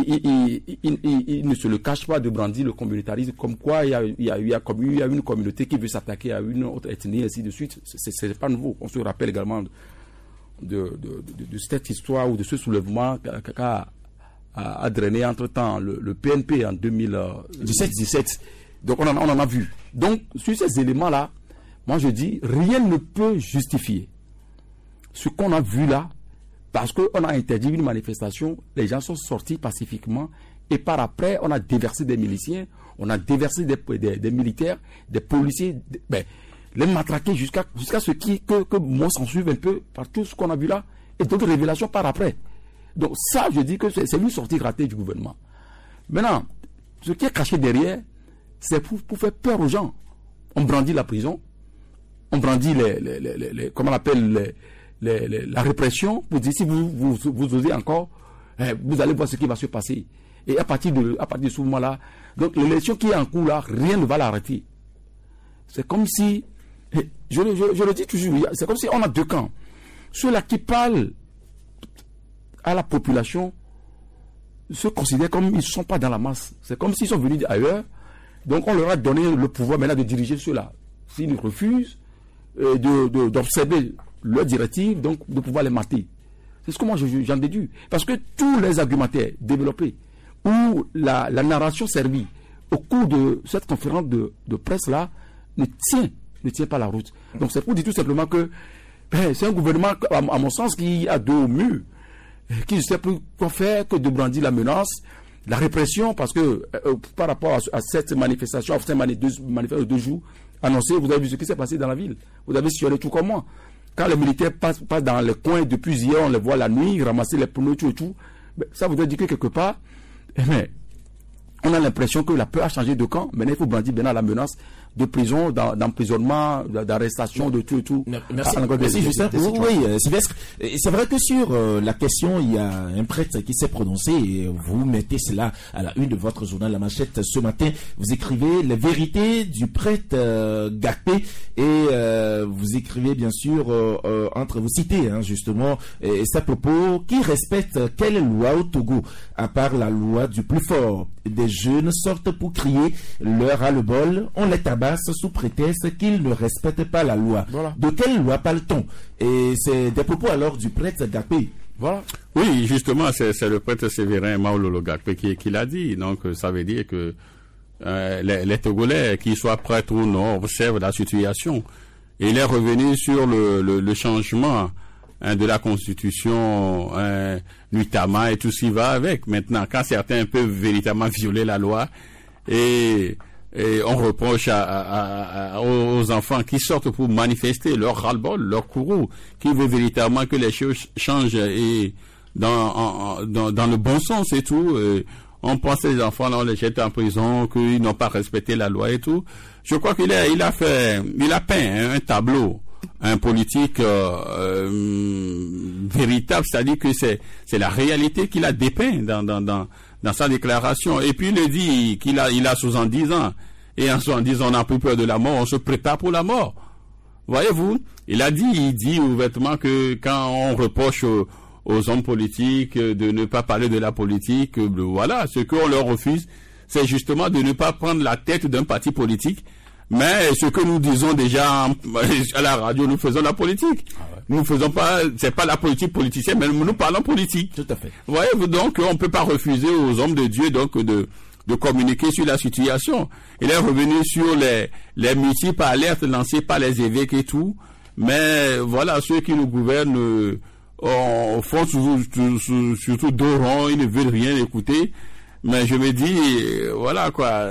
ne se le cache pas de brandir le communautarisme, comme quoi il y a une communauté qui veut s'attaquer à une autre ethnie, et ainsi de suite. C'est pas nouveau. On se rappelle également de cette histoire ou de ce soulèvement qu'a drainé entre-temps le PNP en 2017. Donc on en a vu. Donc sur ces éléments-là, moi je dis, rien ne peut justifier ce qu'on a vu là. Parce qu'on a interdit une manifestation, les gens sont sortis pacifiquement et par après, on a déversé des miliciens, on a déversé des militaires, des policiers, les matraquer jusqu'à ce que moi s'en suive un peu par tout ce qu'on a vu là et d'autres révélations par après. Donc ça, je dis que c'est une sortie ratée du gouvernement. Maintenant, ce qui est caché derrière, c'est pour faire peur aux gens. On brandit la prison, on brandit comment on appelle la répression, pour dire si vous osez encore, vous allez voir ce qui va se passer. Et à partir de ce moment-là, donc l'élection qui est en cours là, rien ne va l'arrêter. C'est comme si, je le dis toujours, c'est comme si on a deux camps. Ceux-là qui parlent à la population se considèrent comme ils ne sont pas dans la masse. C'est comme s'ils sont venus d'ailleurs. Donc on leur a donné le pouvoir maintenant de diriger ceux-là. S'ils refusent d'observer leur directive, donc de pouvoir les mater. C'est ce que moi j'en déduis. Parce que tous les argumentaires développés ou la narration servie au cours de cette conférence de presse-là ne tient pas la route. Donc c'est pour dire tout simplement que c'est un gouvernement, à mon sens, qui a dos au mur, qui ne sait plus quoi faire que de brandir la menace, la répression, parce que par rapport à cette manifestation, à cette manifestation de 2 jours annoncée, vous avez vu ce qui s'est passé dans la ville. Vous avez sillonné tout comme moi. Quand les militaires passent dans les coins depuis hier, on les voit la nuit, ramasser les pneus, tout et tout. Mais ça voudrait dire que quelque part, on a l'impression que la peur a changé de camp. Maintenant, il faut brandir bien la menace de prison, d'emprisonnement, d'arrestation, de tout et tout. Merci Justin. Oui, Sylvestre. C'est vrai que sur la question, il y a un prêtre qui s'est prononcé et vous mettez cela à la une de votre journal La Manchette ce matin. Vous écrivez les vérités du prêtre Gakpé et vous écrivez bien sûr entre vous citez justement ces propos qui respecte quelle loi au Togo à part la loi du plus fort. Des jeunes sortent pour crier leur ras-le-bol, on les tabasse sous prétexte qu'ils ne respectent pas la loi. Voilà. De quelle loi parle-t-on? Et c'est des propos alors du prêtre Gakpé. Voilà. Oui, justement, c'est le prêtre Sévérin Maololo Gakpé qui l'a dit. Donc, ça veut dire que les Togolais, qu'ils soient prêtres ou non, observent la situation. Et il est revenu sur le changement de la Constitution, notamment, et tout ce qui va avec. Maintenant, quand certains peuvent véritablement violer la loi, et on reproche aux enfants qui sortent pour manifester leur ras-le-bol, leur courroux, qui veut véritablement que les choses changent et dans le bon sens et tout. On pense que les enfants, là, on les jette en prison, qu'ils n'ont pas respecté la loi et tout. Je crois qu'il a peint un tableau, un politique véritable, c'est-à-dire que c'est la réalité qu'il a dépeint dans sa déclaration. Et puis il dit qu'il a 70 ans. Et en 70 ans, on n'a plus peur de la mort, on se prépare pour la mort. Voyez-vous, il dit ouvertement que quand on reproche aux hommes politiques de ne pas parler de la politique, voilà, ce qu'on leur refuse, c'est justement de ne pas prendre la tête d'un parti politique. Mais ce que nous disons déjà à la radio, nous faisons la politique. Ah ouais. Nous faisons pas, c'est pas la politique politicienne, mais nous parlons politique. Tout à fait. Voyez-vous, donc, on peut pas refuser aux hommes de Dieu, donc, de communiquer sur la situation. Il est revenu sur les multiples alertes lancées par les évêques et tout. Mais, voilà, ceux qui nous gouvernent, font surtout dos rond, ils ne veulent rien écouter. Mais je me dis, voilà quoi,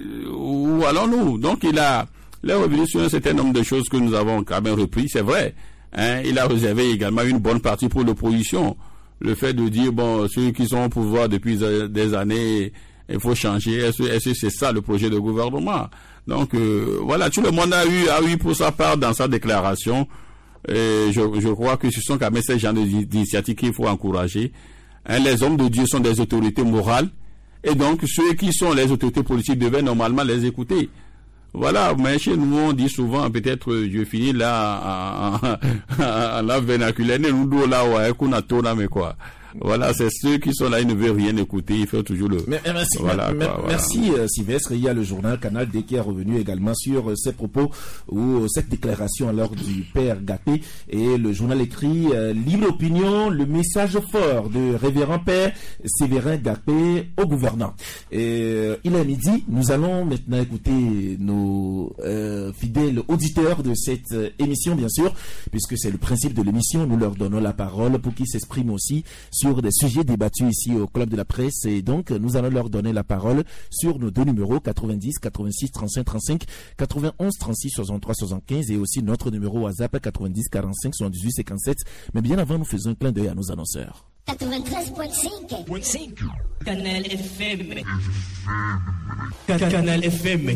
où allons-nous? Donc il est revenu sur un certain nombre de choses que nous avons quand même repris, c'est vrai. Il a réservé également une bonne partie pour l'opposition. Le fait de dire, bon, ceux qui sont au pouvoir depuis des années, il faut changer. Est-ce que c'est ça le projet de gouvernement? Donc voilà, tout le monde a eu pour sa part dans sa déclaration. Et je crois que ce sont quand même ces gens d'initiatives qu'il faut encourager. Les hommes de Dieu sont des autorités morales. Et donc, ceux qui sont les autorités politiques devaient normalement les écouter. Voilà, mais chez nous, on dit souvent, peut-être, je finis là, en la vernaculaire, nous, là, ouais, qu'on a tourné, mais quoi. Voilà, c'est ceux qui sont là, ils ne veulent rien écouter, ils font toujours le... Merci, merci Sylvestre. Il y a le journal Canal D qui est revenu également sur ces propos ou cette déclaration alors du père Gakpé. Et le journal écrit libre opinion, le message fort de révérend père Sévérin Gakpé au gouvernant. Et il est midi, nous allons maintenant écouter nos fidèles auditeurs de cette émission, bien sûr, puisque c'est le principe de l'émission. Nous leur donnons la parole pour qu'ils s'expriment aussi sur des sujets débattus ici au Club de la Presse. Et donc, nous allons leur donner la parole sur nos deux numéros 90 86 35 35, 91 36 63 75 et aussi notre numéro WhatsApp 90 45 78 57. Mais bien avant, nous faisons un clin d'œil à nos annonceurs. 93.5 Canal FM. Canal FM.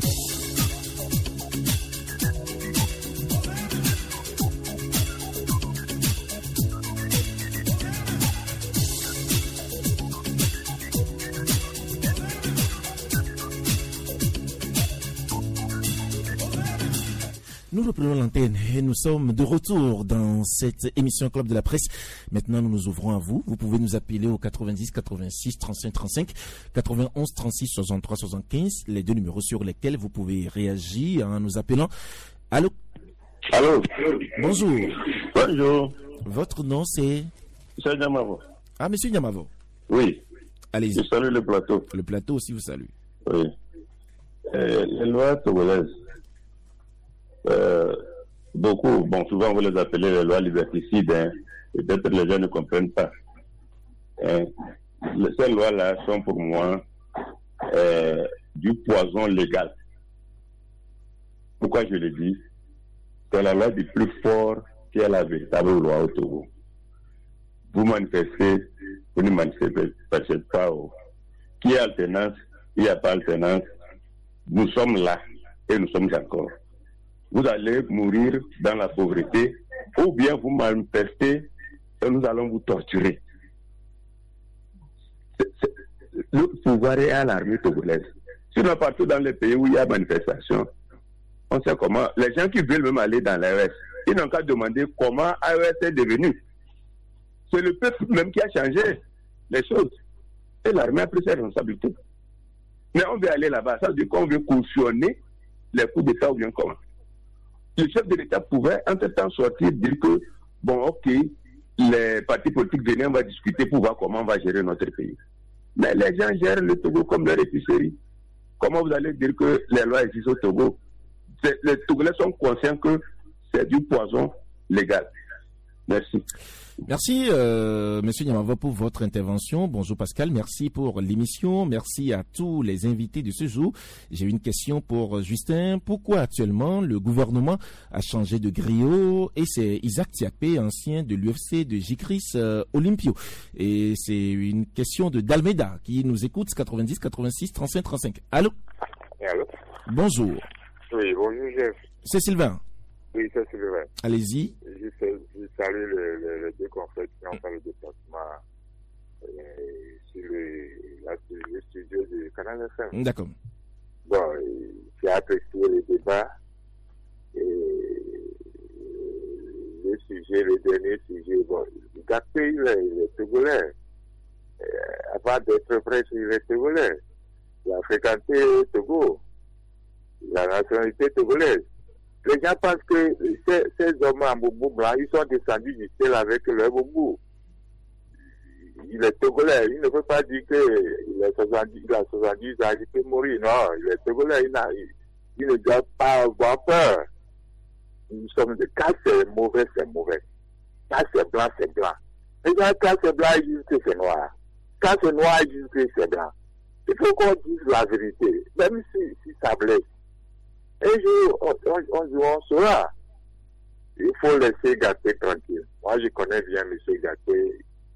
Nous reprenons l'antenne et nous sommes de retour dans cette émission Club de la Presse. Maintenant, nous nous ouvrons à vous. Vous pouvez nous appeler au 90 86 35 35, 91 36 63 75, les deux numéros sur lesquels vous pouvez réagir en nous appelant. Allô? Allô? Bonjour. Bonjour. Votre nom c'est? Monsieur Nyamavo. Ah, monsieur Nyamavo. Oui. Allez-y. Je salue le plateau. Le plateau aussi vous salue. Oui. Les lois togolaises. Beaucoup, souvent vous les appelez les lois liberticides, peut-être les gens ne comprennent pas. Ces lois-là sont pour moi du poison légal. Pourquoi je le dis? C'est la loi du plus fort qui est la véritable loi au Togo. Vous manifestez, vous ne manifestez pas. Qui est alternance, il n'y a pas alternance. Nous sommes là et nous sommes encore. Vous allez mourir dans la pauvreté ou bien vous manifestez et nous allons vous torturer. Le pouvoir est à l'armée togolaise. Sinon, partout dans les pays où il y a manifestation, on sait comment. Les gens qui veulent même aller dans l'AES, ils n'ont qu'à demander comment AES est devenu. C'est le peuple même qui a changé les choses. Et l'armée a pris ses responsabilités. Mais on veut aller là-bas, ça veut dire qu'on veut cautionner les coups d'État ou bien comment. Le chef de l'État pouvait entre-temps sortir, dire que, bon, ok, les partis politiques venaient, on va discuter pour voir comment on va gérer notre pays. Mais les gens gèrent le Togo comme leur épicerie. Comment vous allez dire que les lois existent au Togo? Les Togolais sont conscients que c'est du poison légal. Merci. Merci, Monsieur Nyamava, pour votre intervention. Bonjour Pascal, merci pour l'émission. Merci à tous les invités de ce jour. J'ai une question pour Justin. Pourquoi actuellement le gouvernement a changé de griot? Et c'est Isaac Tiakpe, ancien de l'UFC de Jicris Olympio. Et c'est une question de Dalmeda qui nous écoute, 90 86 35 35. Allô? Allô? Bonjour. Oui, bonjour Jeff. C'est Sylvain. Oui, c'est Sylvain. Allez-y. Je salue les deux confrères qui ont fait le déplacement sur le studio du Canal FM. D'accord. Bon, j'ai apprécié le débat et le dernier sujet, bon, Gapé, il est togolais. Avant d'être prêt, il est togolais. Il a fréquenté Togo, la nationalité togolaise. Les gens pensent que ces hommes en boubou blanc, ils sont descendus du ciel avec leur boubou. Il est togolais, il ne peut pas dire qu'il a 70 ans, il peut mourir. Non, il est togolais, il ne doit pas avoir peur. Nous sommes de quand c'est mauvais, c'est mauvais. Quand c'est blanc, c'est blanc. Les gens, quand c'est blanc, ils disent que c'est noir. Quand c'est noir, ils disent que c'est blanc. Il faut qu'on dise la vérité, même si ça blesse. Un jour, on saura. Il faut laisser Gapé tranquille. Moi, je connais bien M. Gapé.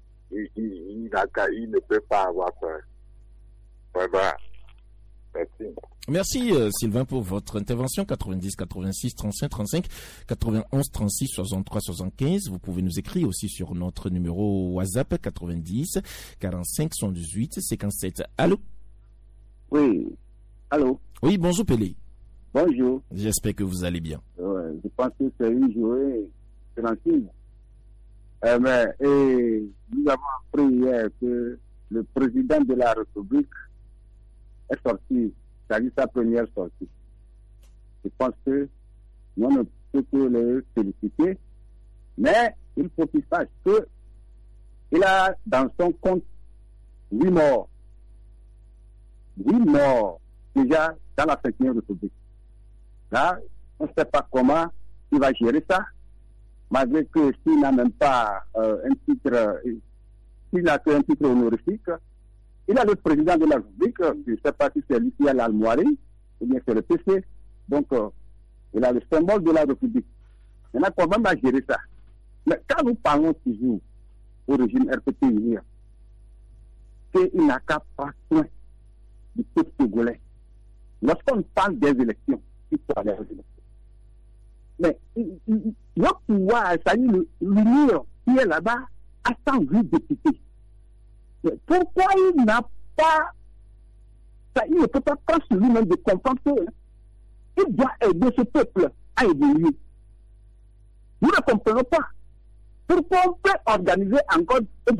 Il ne peut pas avoir peur. Voilà. Merci. Merci Sylvain pour votre intervention. 90 86 35 35 91 36 63 75. Vous pouvez nous écrire aussi sur notre numéro WhatsApp 90 45 118 57. Allô? Oui. Allô? Oui, bonjour Pelé. Bonjour. J'espère que vous allez bien. Je pense que c'est une journée tranquille. Mais nous avons appris hier que le président de la République est sorti, c'est-à-dire sa première sortie. Je pense que nous ne pouvons que le féliciter, mais il faut qu'il sache qu'il a dans son compte 8 morts. 8 morts déjà dans la 5e République. Là, on ne sait pas comment il va gérer ça, malgré que s'il n'a même pas un titre, s'il n'a qu'un titre honorifique, il a le président de la République, je ne sais pas si c'est lui qui a l'Almoirie, ou bien c'est le PC, donc il a le symbole de la République. Maintenant, comment va gérer ça? Mais quand nous parlons toujours au régime RPP unir, qu'il n'a qu'à prendre soin du peuple togolais. Lorsqu'on parle des élections, il faut aller aux élections. Mais le pouvoir, c'est-à-dire l'Union qui est là-bas, a 108 députés. Pourquoi il n'a pas, il ne peut pas prendre sur lui-même de comprendre qu'il doit aider ce peuple à évoluer. Nous ne comprenons pas. Pourquoi on peut organiser encore une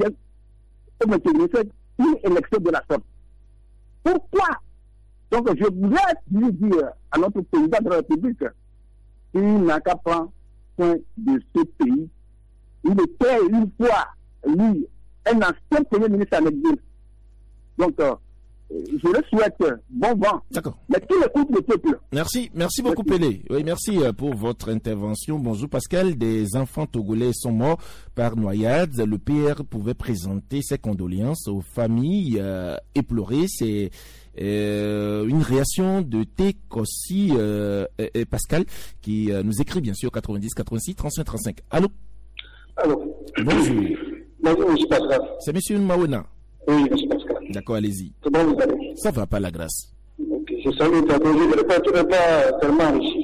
élection de la sorte? Pourquoi? Donc je voulais lui dire à notre président de la République qu'il n'a qu'à prendre soin de ce pays. Il était une fois, lui, un ancien premier ministre en exil. Donc, je le souhaite bon vent. D'accord. Mais qu'il écoute le peuple. Merci beaucoup Pelé. Oui, merci pour votre intervention. Bonjour Pascal. Des enfants togolais sont morts par noyade. Le PR pouvait présenter ses condoléances aux familles éplorées. C'est Une réaction de Tekossi et Pascal qui nous écrit bien sûr 90 86 35 35. Allô? Allô? Bonjour. Bonjour, monsieur Pascal. C'est monsieur Mawena. Oui, monsieur Pascal. D'accord, allez-y. C'est bon, vous allez? Ça va pas la grâce. Ok, je salue ta projet. Le peuple n'est pas tellement enrichi.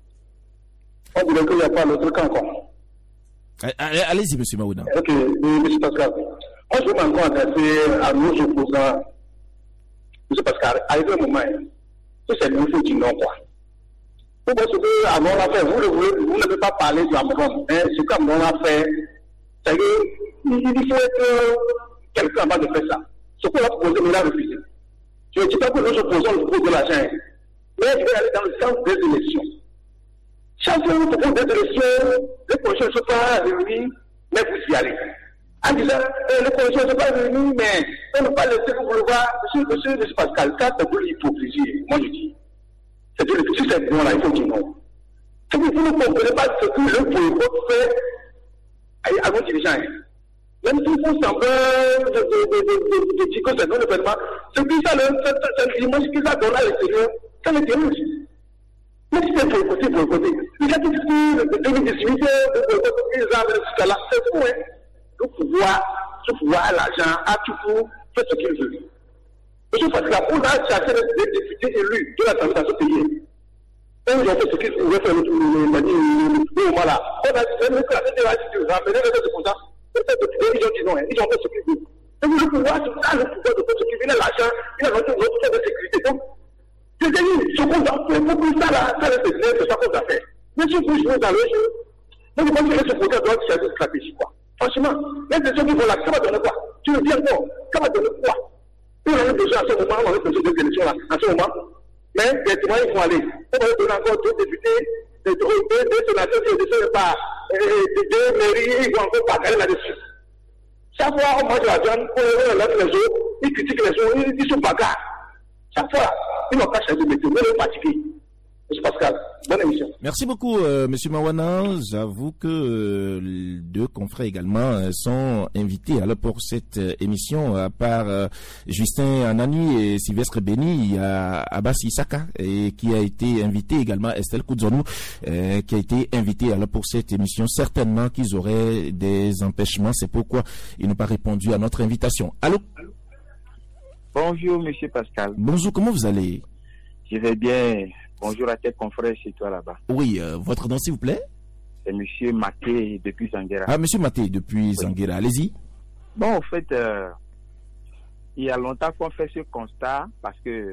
On dirait qu'il n'y a pas l'autre camp encore. Allez-y, monsieur Mawena. Ok, monsieur Pascal. Moi, je veux encore adresser à nos opposants. Monsieur Pascal, arrivé un moment, c'est le niveau du non, quoi. Vous pensez qu'Amon l'a fait, vous ne pouvez pas parler de Amon. Ce qu'Amon a fait, c'est qu'il faut être quelqu'un avant de faire ça. Ce qu'on a proposé, il a refusé. Je ne dis pas que nous opposons le groupe de l'argent, mais je vais aller dans le sens des élections. Chaque fois que vous proposez des élections, les projets ne sont pas réunis, mais vous y allez. En disant, les projets ne sont pas réunis, mais on ne peut pas laisser vous le voir. Monsieur Pascal, ça, c'est pour l'hypocrisie. Moi, je dis. C'est pour l'hypocrisie, c'est bon là, il faut dire non. Si vous ne comprenez pas ce que le boycott fait à nos dirigeants, même s'ils font semblant de dire que c'est non événement, c'est que ça, l'image qu'ils ont donné à l'extérieur, ça les dérange. Mais si c'est boycotté. Les gens qui disent que 2018, le boycott qu'ils ont amené jusqu'à là, c'est fou, hein. Le pouvoir, l'argent, à tout pour faire ce qu'il veut. Monsieur Pascal, on a cherché des députés élus de la transition pays. Eux, ils ont fait ce qu'ils voulaient faire le moment là. On a dit, même que la fédération du ramener les autres comme ça. Ils ont dit non, ils ont fait ce qu'ils veulent. Donc le pouvoir, c'est ça le pouvoir de faire ce qu'il veut. Il a l'argent, il a notre de sécurité. Donc, c'est dit, ce qu'on a fait, pour ça là, ça c'est ça qu'on a fait. Mais si vous jouez dans le jeu, donc vous pensez que ce projet doit être une stratégie, quoi. Franchement, les décisions qui vont là, ça va donner quoi? Tu veux dire non? Ça va donner quoi? Nous, on a besoin à ce moment, on a besoin des élections là, à ce moment. Mais directement, ils vont aller. On va donner encore deux députés, deux sénateurs qui ne pas, deux mairies, ils vont encore bagarrer là-dessus. Chaque fois, on mange la viande, on lève les jours, ils critiquent les jours, ils sont bagarres. Chaque fois, ils n'ont pas changé de métier, ils sont fatigués. Monsieur Pascal, bonne émission. Merci beaucoup, monsieur Mawana. J'avoue que deux confrères également sont invités alors pour cette émission. À part Justin Anani et Sylvestre Béni, il y a Abbas Issaka et qui a été invité également, Estelle Koudzonou, qui a été invité alors pour cette émission. Certainement qu'ils auraient des empêchements, c'est pourquoi ils n'ont pas répondu à notre invitation. Allô? Bonjour, monsieur Pascal. Bonjour, comment vous allez? Je vais bien. Bonjour à tes confrères chez toi là-bas. Oui, votre nom s'il vous plaît? C'est monsieur Maté depuis Zanguera. Ah, monsieur Maté depuis Zanguera, allez-y. Bon, en fait, il y a longtemps qu'on fait ce constat parce que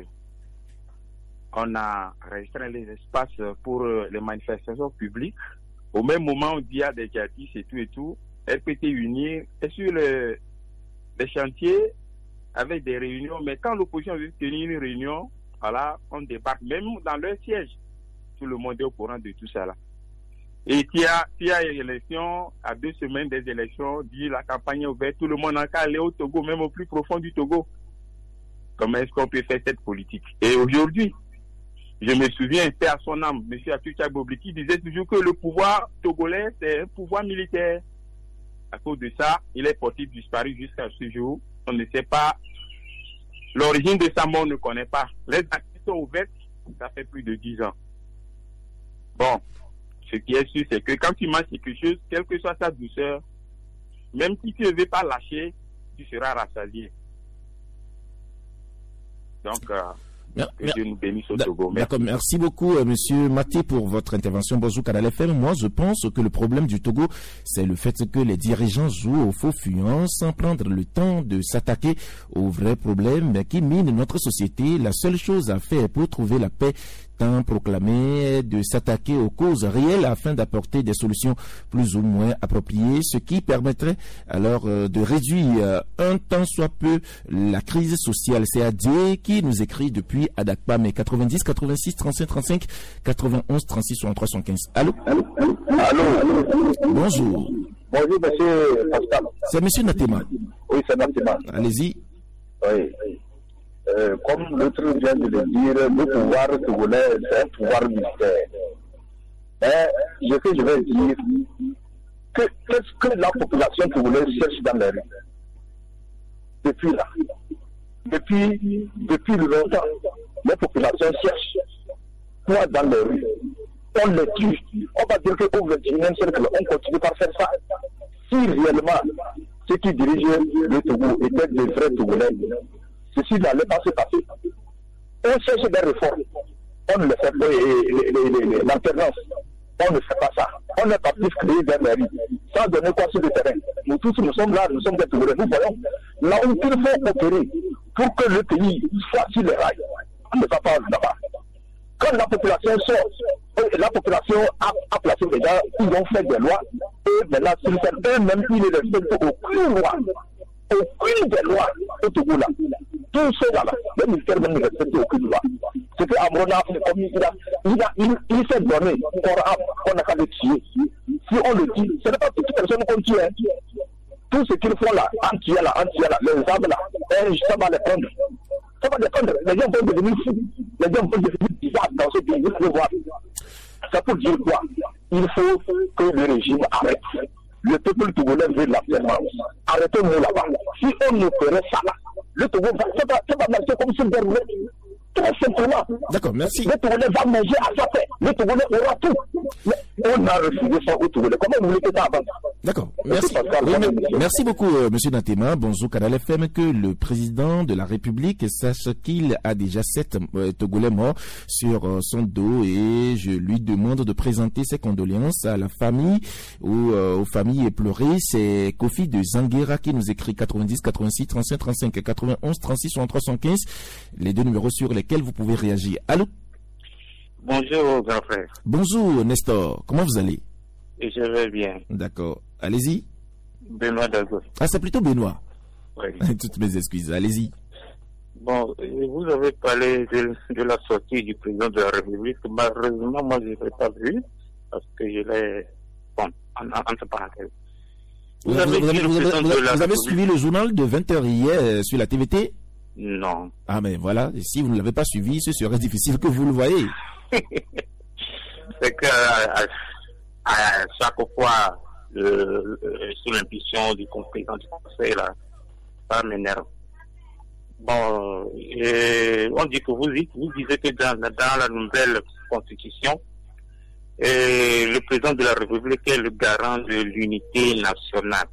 on a restreint les espaces pour les manifestations publiques. Au même moment, on dit à des djihadistes et tout, RPT unir et sur les chantiers avec des réunions. Mais quand l'opposition veut tenir une réunion, voilà, on débarque même dans leur siège. Tout le monde est au courant de tout ça là. Et qui a une élection, à 2 semaines des élections, dit la campagne est ouverte, tout le monde n'a qu'à aller au Togo, même au plus profond du Togo. Comment est-ce qu'on peut faire cette politique? Et aujourd'hui, je me souviens, paix à son âme, M. Atucha Bobli, qui disait toujours que le pouvoir togolais, c'est un pouvoir militaire. À cause de ça, il est porté disparu jusqu'à ce jour. On ne sait pas. L'origine de sa mort, on ne connaît pas. Les actes sont ouvertes, ça fait plus de 10 ans. Bon, ce qui est sûr, c'est que quand tu manges quelque chose, quelle que soit sa douceur, même si tu ne veux pas lâcher, tu seras rassasié. Donc, que Dieu nous bénisse au Togo. D'accord, merci beaucoup, monsieur Maté, pour votre intervention. Bonjour, Canal FM. Moi, je pense que le problème du Togo, c'est le fait que les dirigeants jouent au faux fuyant sans prendre le temps de s'attaquer aux vrais problèmes qui minent notre société. La seule chose à faire pour trouver la paix tant proclamé de s'attaquer aux causes réelles afin d'apporter des solutions plus ou moins appropriées, ce qui permettrait alors de réduire un tant soit peu la crise sociale. C'est Adieu qui nous écrit depuis Adakpa, mais 90 86 35 35 91 36 63 75. Allô? Allô? Bonjour. Bonjour, monsieur Pascal. C'est monsieur Natema. Oui, c'est Natema. Allez-y. Oui. Comme l'autre vient de le dire, le pouvoir togolais, c'est un pouvoir militaire. Mais ce que je vais dire, qu'est-ce que la population togolaise cherche dans les rues? Depuis là. depuis longtemps. Les populations cherchent quoi dans les rues. On les tue. On va dire qu'au XXIe siècle, on continue par faire ça. Si réellement ceux qui dirigeaient le Togo étaient des vrais Togolais, ceci n'allait pas se passer. On cherche des réformes. On ne le fait pas, l'alternance. On ne fait pas ça. On est parti créer des mairies sans donner quoi sur le terrain. Nous tous, nous sommes là, nous sommes des Togolais. Nous voyons là où il faut opérer pour que le pays soit sur les rails. On ne va pas là-bas. Quand la population sort, la population a placé des gens, ils ont fait des lois, et maintenant, s'ils font eux-mêmes, ils ne respectent aucune loi. Aucune des lois au Togo là. Tous ceux là, les militaires même ne respectent aucune loi. C'est que Amrona, il s'est donné qu'on n'a qu'à le tuer. Si on le dit, ce n'est pas toute personne qu'on tue. Hein. Tout ce qu'ils font là, entier là, les armes là, ça va les prendre. Ça va les prendre. Les gens vont devenir fous. Les gens vont devenir bizarres dans ce pays. Vous allez voir. Ça peut dire quoi? Il faut que le régime arrête. Le peuple togolais veut l'absence. Arrêtons-nous là-bas. Si on ne ferait ça là, le Togo va marcher comme si de roulette. Très simplement. D'accord, merci. Le Togolais va manger à sa paix. Le Togolais aura tout. Mais on a refusé ça au Togolais. Comment vous voulez que ça avance? D'accord. Merci. Oui, merci beaucoup, Monsieur Nantema. Bonjour, Canal FM. Que le président de la République sache qu'il a déjà 7 Togolais morts sur son dos et je lui demande de présenter ses condoléances à la famille ou aux familles éplorées. C'est Kofi de Zanguera qui nous écrit 90 86 35 35 91 36 63 115. Les deux numéros sur lesquels vous pouvez réagir. Allô? Bonjour, grand frère. Bonjour, Nestor. Comment vous allez? Et je vais bien. D'accord. Allez-y. Benoît Dago. Ah, c'est plutôt Benoît. Oui. Toutes mes excuses. Allez-y. Bon, vous avez parlé de la sortie du président de la République. Malheureusement, moi, je ne l'ai pas vu parce que je l'ai... Bon, entre parenthèses. Vous avez suivi le journal de 20h hier sur la TVT? Non. Ah, mais voilà. Et si vous ne l'avez pas suivi, ce serait difficile que vous le voyez. C'est que à chaque fois, sous l'impulsion du président du Conseil, là, ça m'énerve. Bon, on dit que vous disiez que dans la nouvelle constitution, le président de la République est le garant de l'unité nationale.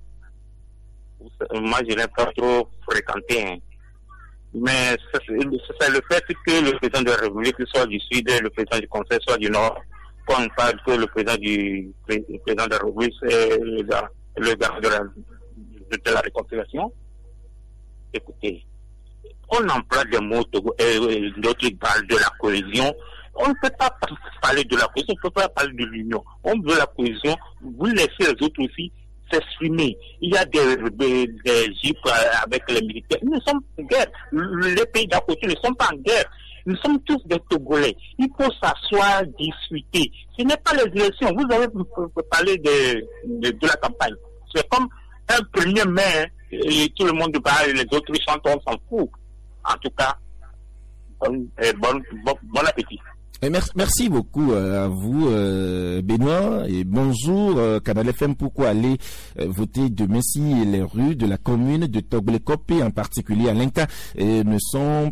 Moi, je ne l'ai pas trop fréquenté, hein. Mais c'est le fait que le président de la République soit du Sud et le président du Conseil soit du Nord. Quand on parle que le président de la République c'est le garant de la réconciliation. Écoutez, on emploie des mots, d'autres parlent de la cohésion. On ne peut pas parler de la cohésion, on ne peut pas parler de l'union. On veut la cohésion, vous laissez les autres aussi s'exprimer. Il y a des gifles avec les militaires. Nous sommes en guerre. Les pays d'à côté ne sont pas en guerre. Nous sommes tous des Togolais. Il faut s'asseoir, discuter. Ce n'est pas les élections. Vous avez parlé de la campagne. C'est comme un 1er mai, et tout le monde parle, les autres chantent, on s'en fout. En tout cas, bon appétit. Merci beaucoup à vous, Benoît, et bonjour, Canal FM. Pourquoi aller voter demain si les rues de la commune de Togolekopé, en particulier à Lenka, ne sont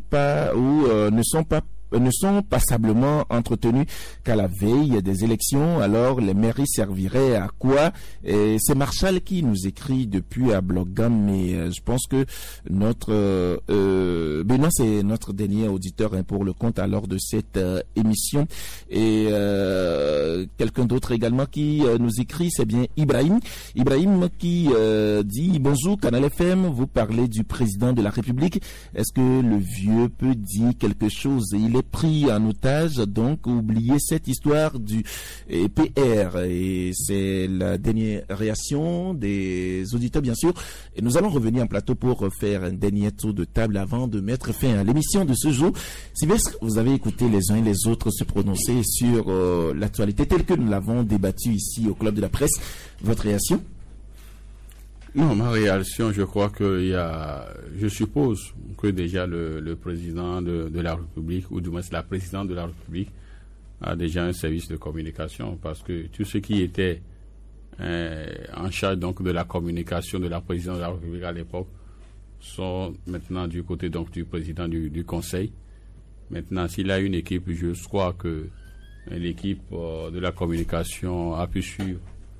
passablement entretenus qu'à la veille des élections? Alors les mairies serviraient à quoi? Et c'est Marshall qui nous écrit depuis à Blogam, mais je pense que notre Benoît, c'est notre dernier auditeur pour le compte alors de cette émission. Et quelqu'un d'autre également qui nous écrit, c'est bien Ibrahim qui dit: bonjour Canal FM, vous parlez du président de la République, est-ce que le vieux peut dire quelque chose? Il est pris en otage, donc oubliez cette histoire du PR. Et c'est la dernière réaction des auditeurs, bien sûr. Et nous allons revenir en plateau pour faire un dernier tour de table avant de mettre fin à l'émission de ce jour. Sylvestre, vous avez écouté les uns et les autres se prononcer sur l'actualité telle que nous l'avons débattue ici au Club de la Presse. Votre réaction? Non, ma réaction, je crois je suppose que déjà le président de la République, ou du moins la présidente de la République, a déjà un service de communication, parce que tout ce qui était en charge donc de la communication de la présidente de la République à l'époque sont maintenant du côté donc du président du conseil. Maintenant, s'il a une équipe, je crois que l'équipe de la communication a pu suivre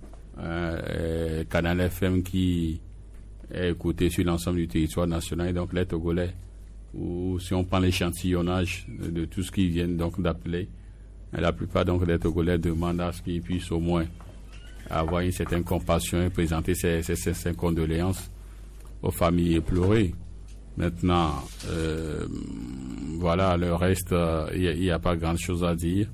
Canal FM qui est écouté sur l'ensemble du territoire national, et donc les Togolais, ou si on prend l'échantillonnage de tout ce qu'ils viennent donc d'appeler, la plupart donc des Togolais demandent à ce qu'ils puissent au moins avoir une certaine compassion et présenter ses condoléances aux familles éplorées. Maintenant, voilà, le reste, il n'y a pas grand chose à dire.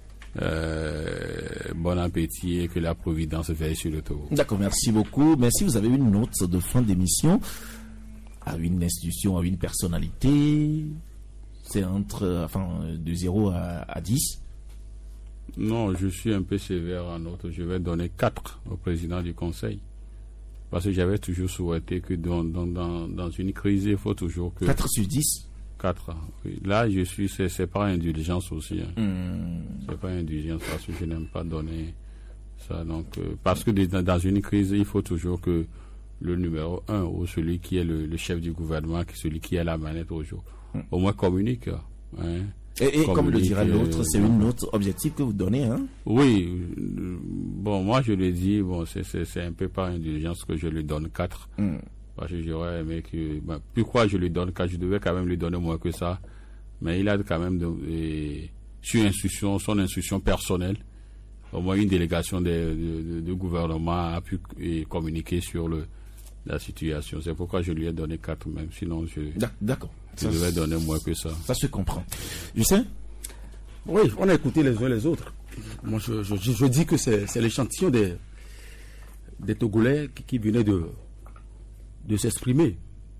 Bon appétit et que la providence veille sur le Togo. D'accord, merci beaucoup. Mais si vous avez une note de fin d'émission à une institution, à une personnalité, c'est de 0 à 10. Non, je suis un peu sévère en note. Je vais donner 4 au président du conseil. Parce que j'avais toujours souhaité que dans une crise, il faut toujours que... 4 sur 10 4. Oui. Là, je suis... C'est pas indulgence aussi. C'est pas indulgence parce que je n'aime pas donner ça. Donc, parce que dans une crise, il faut toujours que le numéro 1 ou celui qui est le chef du gouvernement, celui qui est la manette au jour, au moins communique. Hein. Et comme le dira l'autre, c'est une note objective que vous donnez, hein? Oui. Bon, moi, je le dis, bon, c'est un peu par indulgence que je lui donne 4. Parce que j'aurais aimé que... pourquoi je lui donne 4? Je devais quand même lui donner moins que ça. Mais il a quand même, sur son instruction personnelle, au moins une délégation de gouvernement a pu communiquer sur la situation. C'est pourquoi je lui ai donné 4 même. Sinon, D'accord. Je devais donner moins que ça. Ça se comprend. Je sais? Oui, on a écouté les uns les autres. Moi, je dis que c'est l'échantillon des Togolais qui venaient de s'exprimer.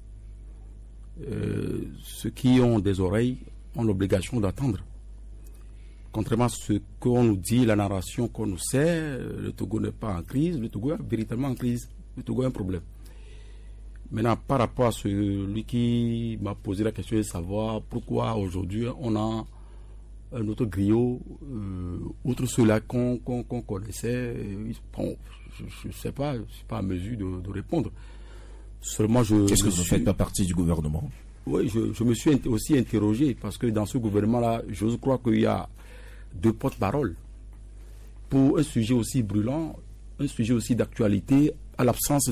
Ceux qui ont des oreilles ont l'obligation d'attendre. Contrairement à ce qu'on nous dit, la narration qu'on nous sait, le Togo n'est pas en crise, le Togo est véritablement en crise, le Togo a un problème. Maintenant, par rapport à celui qui m'a posé la question de savoir pourquoi aujourd'hui on a un autre griot, outre ceux-là qu'on connaissait, bon, je ne sais pas, je ne suis pas à mesure de répondre. Seulement, Est-ce que vous ne faites pas partie du gouvernement? Oui, je me suis aussi interrogé, parce que dans ce gouvernement-là, j'ose croire qu'il y a 2 porte-paroles. Pour un sujet aussi brûlant, un sujet aussi d'actualité, à l'absence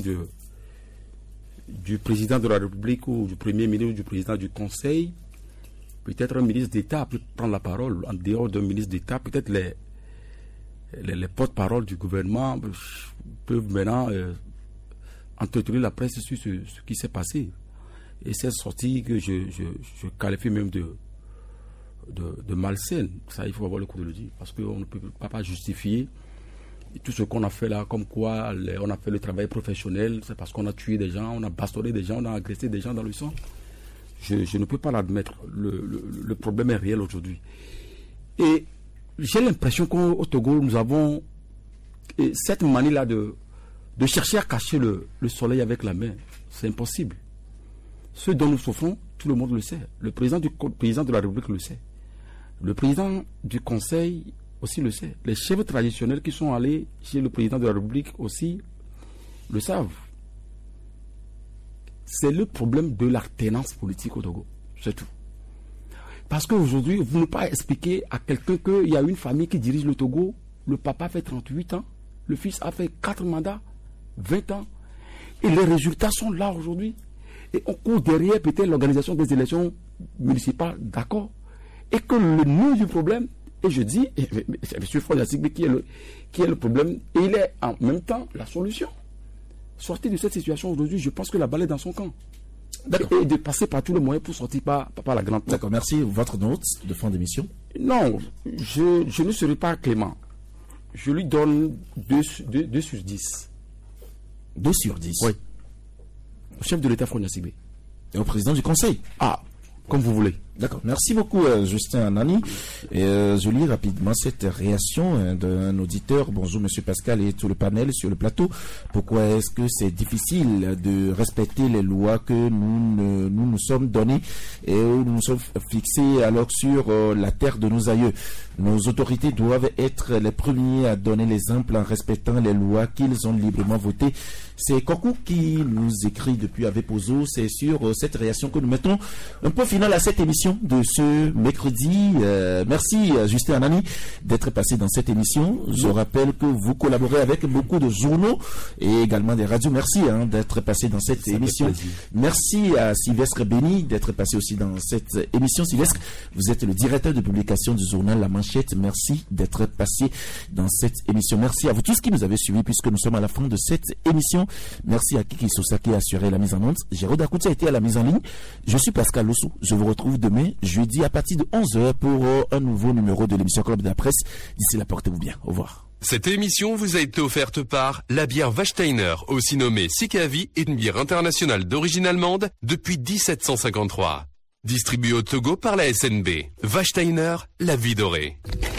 du président de la République ou du Premier ministre ou du président du Conseil, peut-être un ministre d'État peut prendre la parole. En dehors d'un ministre d'État, peut-être les porte-paroles du gouvernement peuvent maintenant entretenir la presse sur ce qui s'est passé. Et cette sortie que je qualifie même de malsaine, ça il faut avoir le coup de le dire, parce qu'on ne peut pas justifier tout ce qu'on a fait là, comme quoi on a fait le travail professionnel, c'est parce qu'on a tué des gens, on a bastonné des gens, on a agressé des gens dans le sang. Je ne peux pas l'admettre. Le problème est réel aujourd'hui. Et j'ai l'impression qu'au Togo, nous avons cette manie-là de chercher à cacher le soleil avec la main. C'est impossible. Ce dont nous souffrons, tout le monde le sait. Le président de la République le sait. Le président du Conseil aussi le sait. Les chefs traditionnels qui sont allés chez le président de la République aussi le savent. C'est le problème de l'alternance politique au Togo. C'est tout. Parce qu'aujourd'hui, vous ne pouvez pas expliquer à quelqu'un qu'il y a une famille qui dirige le Togo. Le papa fait 38 ans. Le fils a fait 4 mandats, 20 ans. Et les résultats sont là aujourd'hui. Et on court derrière peut-être l'organisation des élections municipales, d'accord. Et que le nœud du problème, et je dis, c'est M. Fondassigbe qui est le problème, et il est en même temps la solution. Sortir de cette situation aujourd'hui, je pense que la balle est dans son camp. Et de passer par tous les moyens pour sortir par la grande porte. D'accord, merci. Votre note de fin d'émission? Non, je ne serai pas clément. Je lui donne 2 sur 10. 2 sur 10? Oui. Au chef de l'État Fondassigbe. Et au président du Conseil? Ah, comme vous voulez. D'accord. Merci beaucoup, Justin Anani. Et je lis rapidement cette réaction d'un auditeur. Bonjour, Monsieur Pascal et tout le panel sur le plateau. Pourquoi est-ce que c'est difficile de respecter les lois que nous sommes données et où nous nous sommes fixés alors sur la terre de nos aïeux? Nos autorités doivent être les premiers à donner l'exemple en respectant les lois qu'ils ont librement votées. C'est Kokou qui nous écrit depuis Avepozo. C'est sur cette réaction que nous mettons un point final à cette émission de ce mercredi. Merci Justin Anani d'être passé dans cette émission. Je rappelle que vous collaborez avec beaucoup de journaux et également des radios. Merci d'être passé dans cette émission. Merci à Sylvestre Béni d'être passé aussi dans cette émission. Sylvestre, vous êtes le directeur de publication du journal La Manchette. Merci d'être passé dans cette émission. Merci à vous tous qui nous avez suivis puisque nous sommes à la fin de cette émission. Merci à Kiki Sosa qui a assuré la mise en onde. Gérald Akoutia a été à la mise en ligne. Je suis Pascal Lossou. Je vous retrouve demain, jeudi, à partir de 11h pour un nouveau numéro de l'émission Club de la Presse. D'ici là, portez-vous bien. Au revoir. Cette émission vous a été offerte par la bière Wachsteiner, aussi nommée Sikavi, une bière internationale d'origine allemande depuis 1753. Distribuée au Togo par la SNB. Wachsteiner, la vie dorée.